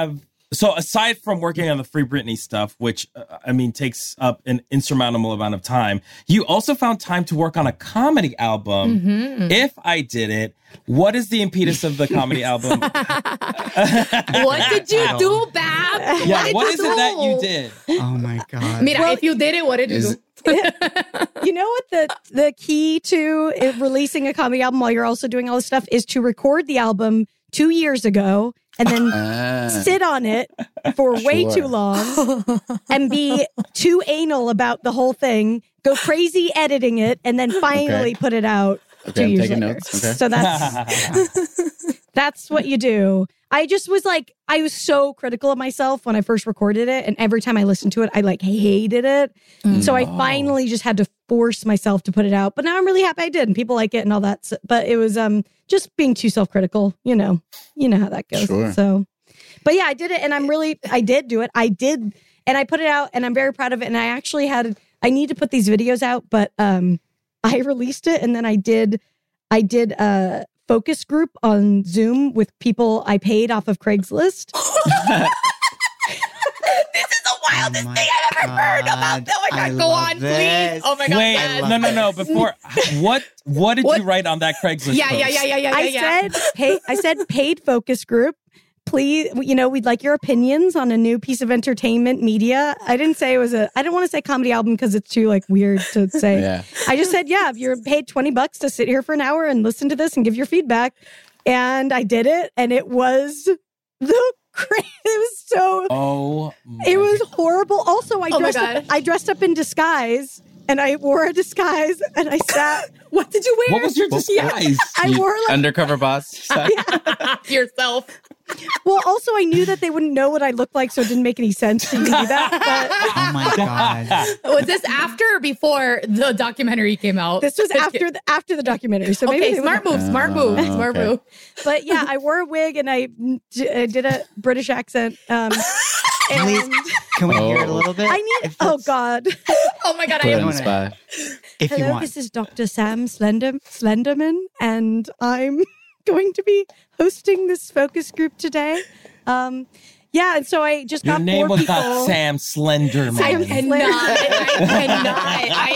so aside from working on the Free Britney stuff, which uh, I mean takes up an insurmountable amount of time, you also found time to work on a comedy album. Mm-hmm. If I Did It, what is the impetus of the comedy album? What did you do, Bab? Yeah, did what you is it that you do? did? Oh my god. Mira, Well, if you did it, what did you Is- do? You know what the the key to it, releasing a comedy album while you're also doing all this stuff is to record the album two years ago and then Ah. sit on it for way Sure. too long and be too anal about the whole thing, go crazy editing it, and then finally Okay. put it out Okay, two I'm years taking later. notes. Okay. So that's that's what you do. I just was like, I was so critical of myself when I first recorded it, and every time I listened to it, I like hated it. So I finally just had to force myself to put it out. But now I'm really happy I did, and people like it and all that. So, but it was um just being too self-critical. You know, you know how that goes. Sure. So, but yeah, I did it, and I'm really, I did do it. I did, and I put it out, and I'm very proud of it. And I actually had, I need to put these videos out, but um, I released it, and then I did, I did a focus group on Zoom with people I paid off of Craigslist. This is the wildest Oh my thing I've ever heard about. God, Oh my I God, go love on, this. please. Oh my God. Wait, yes. no, no, no. Before, what what did What? you write on that Craigslist Yeah, post? yeah, yeah, yeah, yeah, I yeah, yeah. said, pay, I said paid focus group. Please, you know, we'd like your opinions on a new piece of entertainment media. I didn't say it was a, I didn't want to say comedy album because it's too like weird to say. Yeah. I just said, yeah, if you're paid twenty bucks to sit here for an hour and listen to this and give your feedback. And I did it. And it was the cra- it was so, Oh, my it was horrible. Also, I Oh my dressed up, God. I dressed up in disguise and I wore a disguise and I sat, What did you wear? What was your disguise? I wore like, Undercover boss. Yourself. well, also I knew that they wouldn't know what I looked like, so it didn't make any sense to do that. Oh my god. Was this after or before the documentary came out? But this was after the, after the documentary. So maybe Okay, they smart wouldn't- move, smart move, Oh, smart okay. move. But yeah, I wore a wig and I, d- I did a British accent. Um, Please, and can we hear it a Oh. little bit? I need, If oh that's- God. Oh my God, Put I it am. on the wanna- spot. If you Hello, want. this is Doctor Sam Slender, Slenderman, and I'm going to be hosting this focus group today. Um, yeah, and so I just Your got name four was people. not Sam Slenderman. I cannot. I cannot. I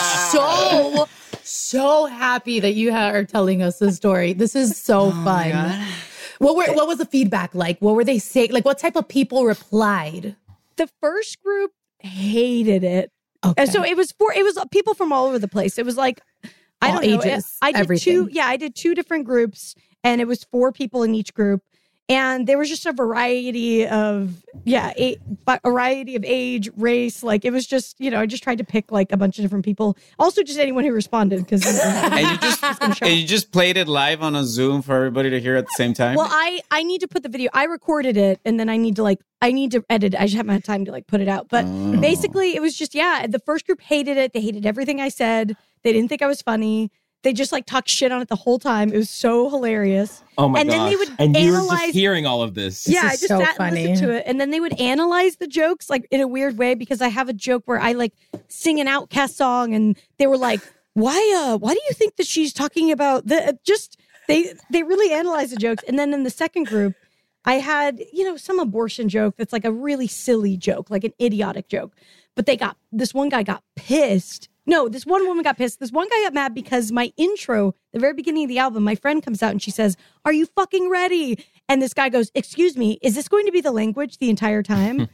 am so, so happy that you ha- are telling us this story. This is so Oh my fun. God. What were what was the feedback like? What were they saying? Like, what type of people replied? The first group hated it. Okay. And so it was for it was people from all over the place. It was like I All don't know. ages, I did everything. two. Yeah, I did two different groups, and it was four people in each group, and there was just a variety of yeah, a, a variety of age, race. Like it was just you know I just tried to pick like a bunch of different people. Also, just anyone who responded because And you just and you just played it live on a Zoom for everybody to hear at the same time. well, I I need to put the video. I recorded it, and then I need to like I need to edit. it. I just haven't had time to like put it out. But Oh. basically, it was just yeah. The first group hated it. They hated everything I said. They didn't think I was funny. They just like talked shit on it the whole time. It was so hilarious. Oh my And then gosh. they would and you were analyze- just hearing all of this. yeah, is I just so sat funny. and listened to it, and then they would analyze the jokes like in a weird way because I have a joke where I like sing an Outcast song, and they were like, "Why? Uh, why do you think that she's talking about the just?" They they really analyze the jokes, and then in the second group, I had you know some abortion joke that's like a really silly joke, like an idiotic joke, but they got this one guy got pissed. No, this one woman got pissed. This one guy got mad because my intro, the very beginning of the album, my friend comes out and she says, "Are you fucking ready?" And this guy goes, "Excuse me, is this going to be the language the entire time?"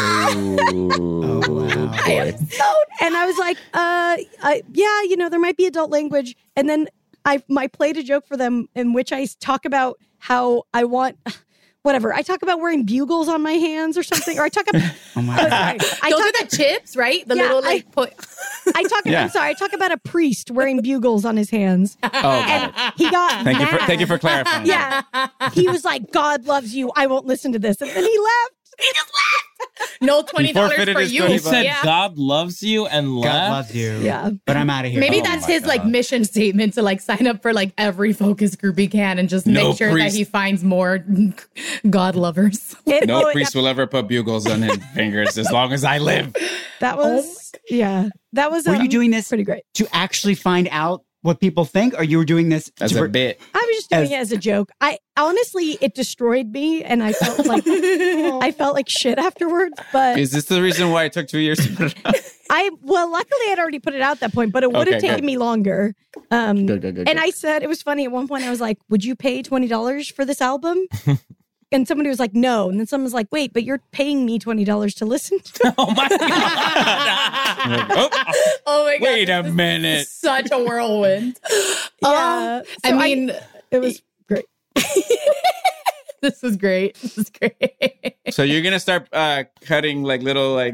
Oh, wow. And I was like, uh, I, yeah, you know, there might be adult language. And then I, I played a joke for them in which I talk about how I want, whatever. I talk about wearing bugles on my hands or something. Or I talk about, Oh my oh, god. sorry. I Those talk, are the chips, right? The Yeah, little I- like put. I talk, Yeah. I'm sorry. I talk about a priest wearing bugles on his hands. oh, got And it. he got Thank you for mad. thank you for clarifying. Yeah. He was like, "God loves you. I won't listen to this." And then he left. He just left. No twenty dollars forfeited for his you. twenty He said Yeah. God loves you and left. God loves you. Yeah. But I'm out of here. Maybe Oh that's my his like God. mission statement to like sign up for like every focus group he can and just No make sure priest. that he finds more God lovers. It- No oh, priest will ever put bugles on his fingers as long as I live. That was, yeah. That was Were um, you doing this pretty great. to actually find out what people think, or you were doing this As to a bit. I was just doing As- it as a joke. I honestly, it destroyed me, and I felt like I felt like shit afterwards. But Is this the reason why it took two years to put it out? I well, luckily I'd already put it out at that point, but it would have Okay, taken good. me longer. Um, Good, good, good, and good. I said it was funny. At one point, I was like, "Would you pay twenty dollars for this album?" And somebody was like, "No." And then someone was like, "Wait, but you're paying me twenty dollars to listen to it." Oh my god! Oh, Oh my god. wait a this is minute. Such a whirlwind. Yeah. Um, I So mean, It was great. this was great. This is great. So you're gonna start uh, cutting like little like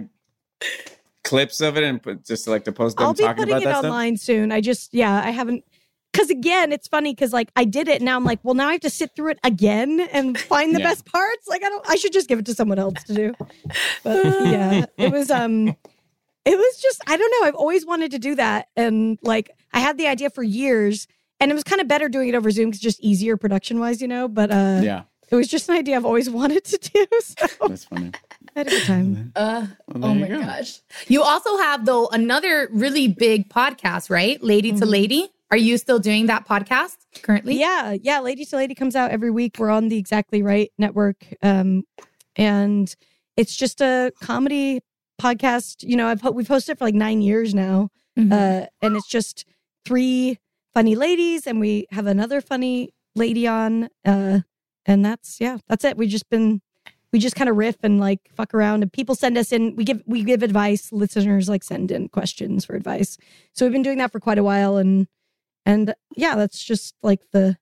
clips of it and put just like to post them I'll be talking putting about it that stuff? online soon. I just, yeah, I haven't. Because again, it's funny because like I did it. And now I'm like, well, now I have to sit through it again and find the Yeah. best parts. Like I don't. I should just give it to someone else to do. But yeah, it was. Um, it was just. I don't know. I've always wanted to do that, and like I had the idea for years, and it was kind of better doing it over Zoom because just easier production wise, you know. But uh, Yeah, it was just an idea I've always wanted to do. So that's funny. I had a good time. Uh, Well, there oh you my go. gosh. You also have, though, another really big podcast, right? Lady to Lady. Are you still doing that podcast currently? Yeah, yeah. Lady to Lady comes out every week. We're on the Exactly Right network. Um, and it's just a comedy podcast. You know, I've ho- we've hosted it for like nine years now. Mhm. Uh, and it's just three funny ladies, and we have another funny lady on. Uh, and that's yeah, that's it. We just been we just kind of riff and like fuck around, and people send us in. We give we give advice. Listeners like send in questions for advice. So we've been doing that for quite a while, and and yeah, that's just like the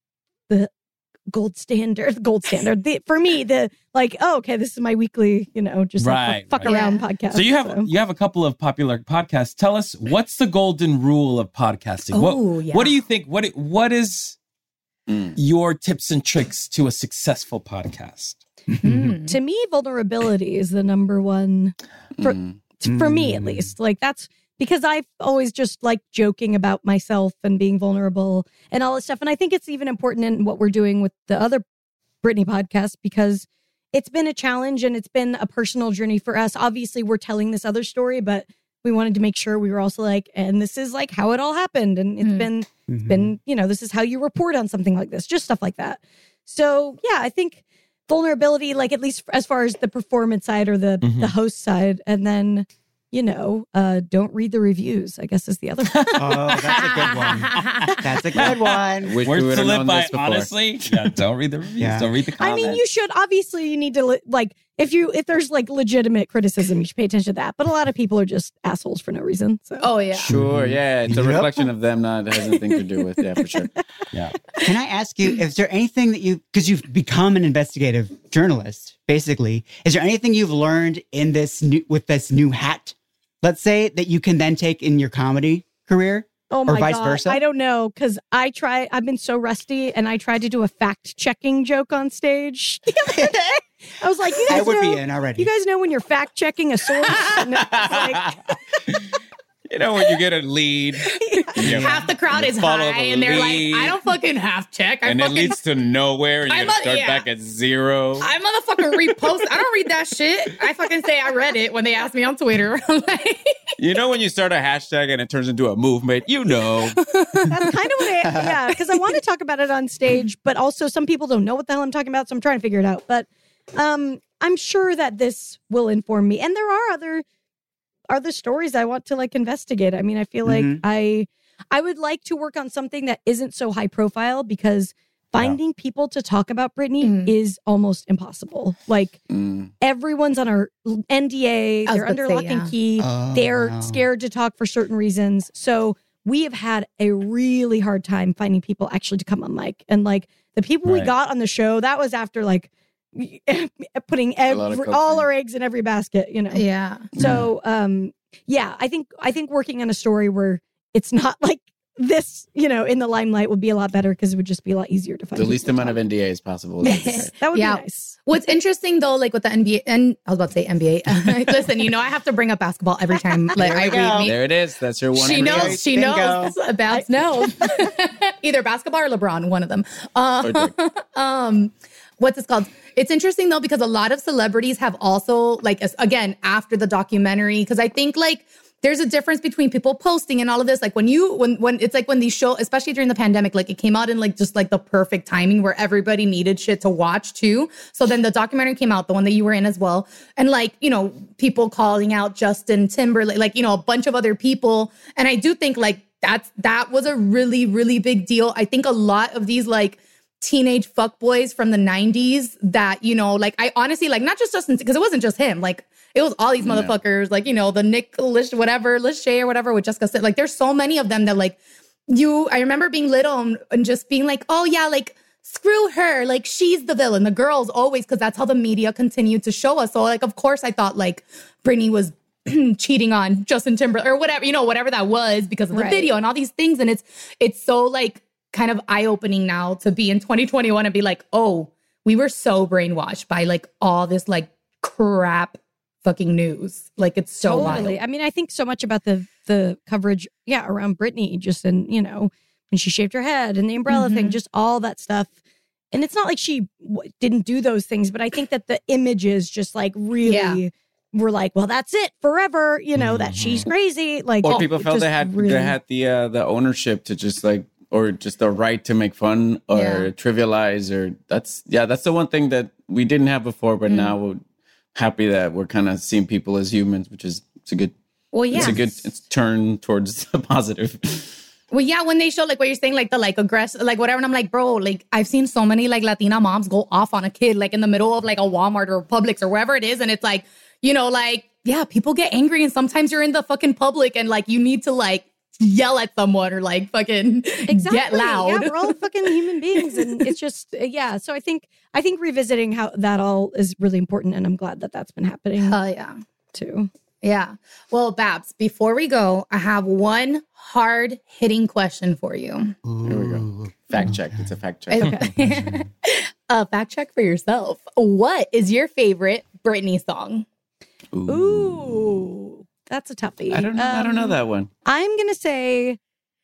the gold standard. The gold standard the, for me. The like, oh, okay, this is my weekly, you know, just Right, like fuck right. around Yeah. podcast. So you have you have a couple of popular podcasts. Tell us, what's the golden rule of podcasting? Oh, what yeah. what do you think? What what is Mm. your tips and tricks to a successful podcast? Mm. to me, vulnerability is the number one for Mm. t- for me at Mm. least. Like that's because I've always just like joking about myself and being vulnerable and all this stuff. And I think it's even important in what we're doing with the other Brittany podcast because it's been a challenge and it's been a personal journey for us. Obviously, we're telling this other story, but we wanted to make sure we were also like, and this is like how it all happened. And it's Mm. been, Mhm. been, you know, this is how you report on something like this, just stuff like that. So yeah, I think vulnerability, like at least as far as the performance side or the, Mhm. the host side. And then, you know, uh, don't read the reviews, I guess is the other one. Oh, that's a good one. That's a good one. Wish we Words would to have live known by, this before. honestly. Yeah, don't read the reviews. Yeah. Don't read the I comments. mean, you should obviously you need to li- like if you if there's like legitimate criticism, you should pay attention to that. But a lot of people are just assholes for no reason. So Oh, yeah. Sure, yeah, it's a Yep. reflection of them. Not it has anything to do with yeah, for sure. Yeah. Can I ask you, is there anything that you, because you've become an investigative journalist, basically, is there anything you've learned in this new, with this new hat, let's say, that you can then take in your comedy career? oh my vice god, versa? I don't know because I try. I've been so rusty, and I tried to do a fact checking joke on stage the other day. I was like, you I guys would know, be in already. you guys know when you're fact checking a source. And it's like, You know when you get a lead, you Half the crowd you is follow high, the and they're lead, like, I don't fucking half check. I and it fucking, leads to nowhere, and you I'm gotta a- start yeah. back at zero. I motherfucking repost. I don't read that shit. I fucking say I read it when they ask me on Twitter. I'm like, You know when you start a hashtag and it turns into a movement, you know. that's kind of what I, yeah, because I want to talk about it on stage, but also some people don't know what the hell I'm talking about, so I'm trying to figure it out. But um, I'm sure that this will inform me. And there are other other stories I want to like investigate. I mean, I feel like Mhm. I I would like to work on something that isn't so high profile because finding people to talk about Brittany Mm. is almost impossible. Like Mm. everyone's on our N D A, I was they're about under to say, lock yeah. and key. Oh, They're wow. scared to talk for certain reasons. So we have had a really hard time finding people actually to come on mic. And like the people we Right. got on the show, that was after like putting A lot of every, coaching. all our eggs in every basket, you know? yeah. So um yeah, I think I think working on a story where it's not like this, you know, in the limelight would be a lot better because it would just be a lot easier to find. The people least to amount talk. of N D As possible. That would Yeah. be nice. What's interesting though, like with the N B A, and I was about to say N B A. Listen, you know, I have to bring up basketball every time like There I we go. read me. There it is. That's your one. She N B A. knows. She Bingo. knows. Babs knows. Either basketball or LeBron, one of them. Uh, um, what's this called? It's interesting though because a lot of celebrities have also like as- again after the documentary because I think like there's a difference between people posting and all of this. Like when you, when, when it's like when these show, especially during the pandemic, like it came out in like just like the perfect timing where everybody needed shit to watch too. So then the documentary came out, the one that you were in as well. And like, you know, people calling out Justin Timberlake, like, you know, a bunch of other people. And I do think like that's, that was a really, really big deal. I think a lot of these like teenage fuckboys from the nineties that, you know, like I honestly like not just Justin, because it wasn't just him, like it was all these motherfuckers, yeah. like, you know, the Nick Lish, whatever, Lachey or whatever with Jessica. Like there's so many of them that like you, I remember being little and, and just being like, oh yeah, like screw her. Like she's the villain. The girls always, because that's how the media continued to show us. So like, of course I thought like Britney was cheating on Justin Timberlake or whatever, you know, whatever that was because of the right. video and all these things. And it's, it's so like kind of eye-opening now to be in twenty twenty-one and be like, oh, we were so brainwashed by like all this like crap fucking news. Like it's so totally. wild. I mean, I think so much about the the coverage, yeah, around Britney, just in, you know, when she shaved her head and the umbrella mm-hmm. thing, just all that stuff. And it's not like she w- didn't do those things, but I think that the images just like really yeah. were like, well, that's it forever, you know, mm-hmm. that she's crazy. Like, or oh, people felt they had really... they had the uh, the ownership to just like, or just the right to make fun or yeah. trivialize, or that's yeah, that's the one thing that we didn't have before, but mm. now we're happy that we're kind of seeing people as humans, which is it's a good, well, yeah, it's a good it's turn towards the positive. Well, yeah, when they show like what you're saying, like the like aggressive, like whatever, and I'm like, bro, like I've seen so many like Latina moms go off on a kid, like in the middle of like a Walmart or Publix or wherever it is, and it's like, you know, like yeah, people get angry, and sometimes you're in the fucking public, and like you need to like yell at someone or like fucking exactly. get loud. Yeah, we're all fucking human beings, and it's just yeah. So I think I think revisiting how that all is really important, and I'm glad that that's been happening. Hell yeah, too. Yeah. Well, Babs, before we go, I have one hard hitting question for you. Ooh. Here we go. Fact check. It's a fact check. Okay. uh, fact check for yourself. What is your favorite Britney song? Ooh. Ooh. That's a toughie. I don't know. Um, I don't know that one. I'm going to say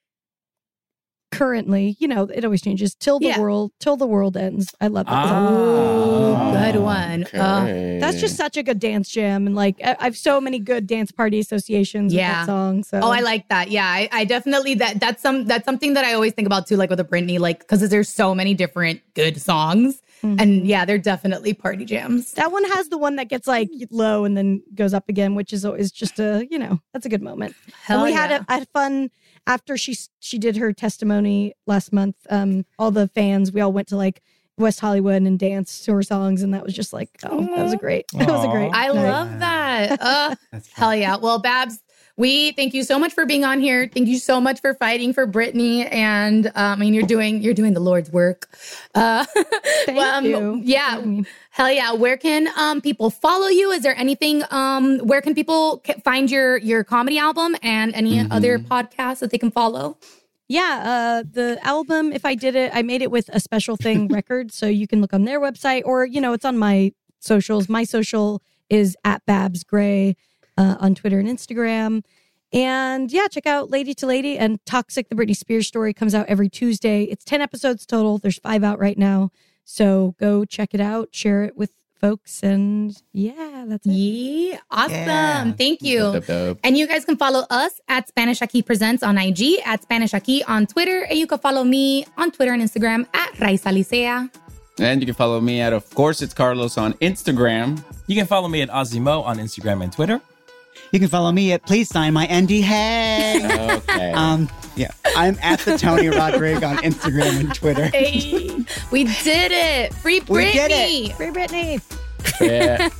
currently, you know, it always changes. Till the yeah. world, till the world ends. I love that song. Oh, good one. Okay. Uh, that's just such a good dance jam. And like, I, I have so many good dance party associations yeah. with that song. So. Oh, I like that. Yeah, I, I definitely, that that's some that's something that I always think about too, like with a Britney, like, because there's so many different good songs. Mm-hmm. And yeah, they're definitely party jams. That one has the one that gets like low and then goes up again, which is always just a, you know, that's a good moment. Hell and we yeah. had a, I had fun after she she did her testimony last month. Um, all the fans, we all went to like West Hollywood and danced to her songs, and that was just like, oh, that was a great, that was a great. I night. love that. Uh, hell yeah. Well, Babs, we thank you so much for being on here. Thank you so much for fighting for Britney, and uh, I mean, you're doing you're doing the Lord's work. Uh, thank um, you. Yeah, hell yeah. Where can um, people follow you? Is there anything? Um, where can people find your your comedy album and any mm-hmm. other podcasts that they can follow? Yeah, uh, the album, if I did it, I made it with A Special Thing Records, so you can look on their website, or you know, it's on my socials. My social is at Babs Gray. Uh, on Twitter and Instagram. And yeah, check out Lady to Lady and Toxic, the Britney Spears story comes out every Tuesday. It's ten episodes total. There's five out right now. So go check it out, share it with folks. And yeah, that's it. Yeah, awesome. Yeah. Thank you. Dope, dope, dope. And you guys can follow us at Spanish Aquí Presents on I G, at Spanish Aquí on Twitter. And you can follow me on Twitter and Instagram at Raiza Licea. And you can follow me at, of course, it's Carlos on Instagram. You can follow me at Ozzymo on Instagram and Twitter. You can follow me at Please Sign My N D. Hey. Okay. Um, yeah, I'm at the Tony Rodrigue on Instagram and Twitter. Hey, we did it. Free Britney. We did it. Free Britney. Yeah.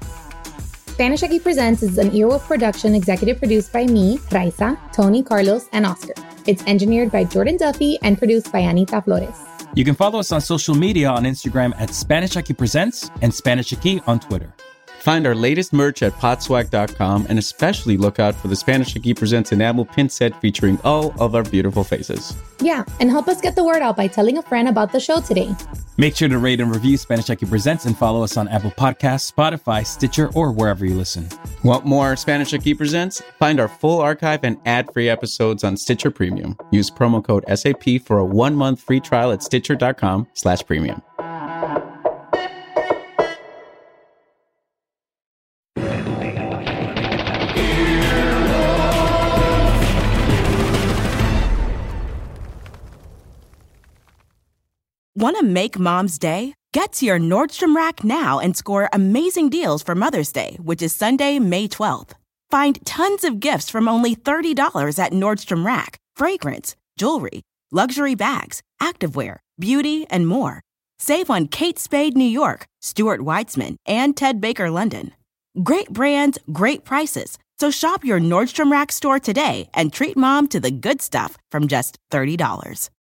Spanish Aquí Presents is an Earwolf production executive produced by me, Raiza, Tony, Carlos, and Oscar. It's engineered by Jordan Duffy and produced by Anita Flores. You can follow us on social media on Instagram at Spanish Aquí Presents and Spanish Aquí on Twitter. Find our latest merch at podswag dot com, and especially look out for the Spanish Aquí Presents enamel pin set featuring all of our beautiful faces. Yeah, and help us get the word out by telling a friend about the show today. Make sure to rate and review Spanish Aquí Presents and follow us on Apple Podcasts, Spotify, Stitcher, or wherever you listen. Want more Spanish Aquí Presents? Find our full archive and ad-free episodes on Stitcher Premium. Use promo code S A P for a one-month free trial at stitcher dot com slash premium. Want to make Mom's day? Get to your Nordstrom Rack now and score amazing deals for Mother's Day, which is Sunday, May twelfth. Find tons of gifts from only thirty dollars at Nordstrom Rack. Fragrance, jewelry, luxury bags, activewear, beauty, and more. Save on Kate Spade New York, Stuart Weitzman, and Ted Baker London. Great brands, great prices. So shop your Nordstrom Rack store today and treat Mom to the good stuff from just thirty dollars.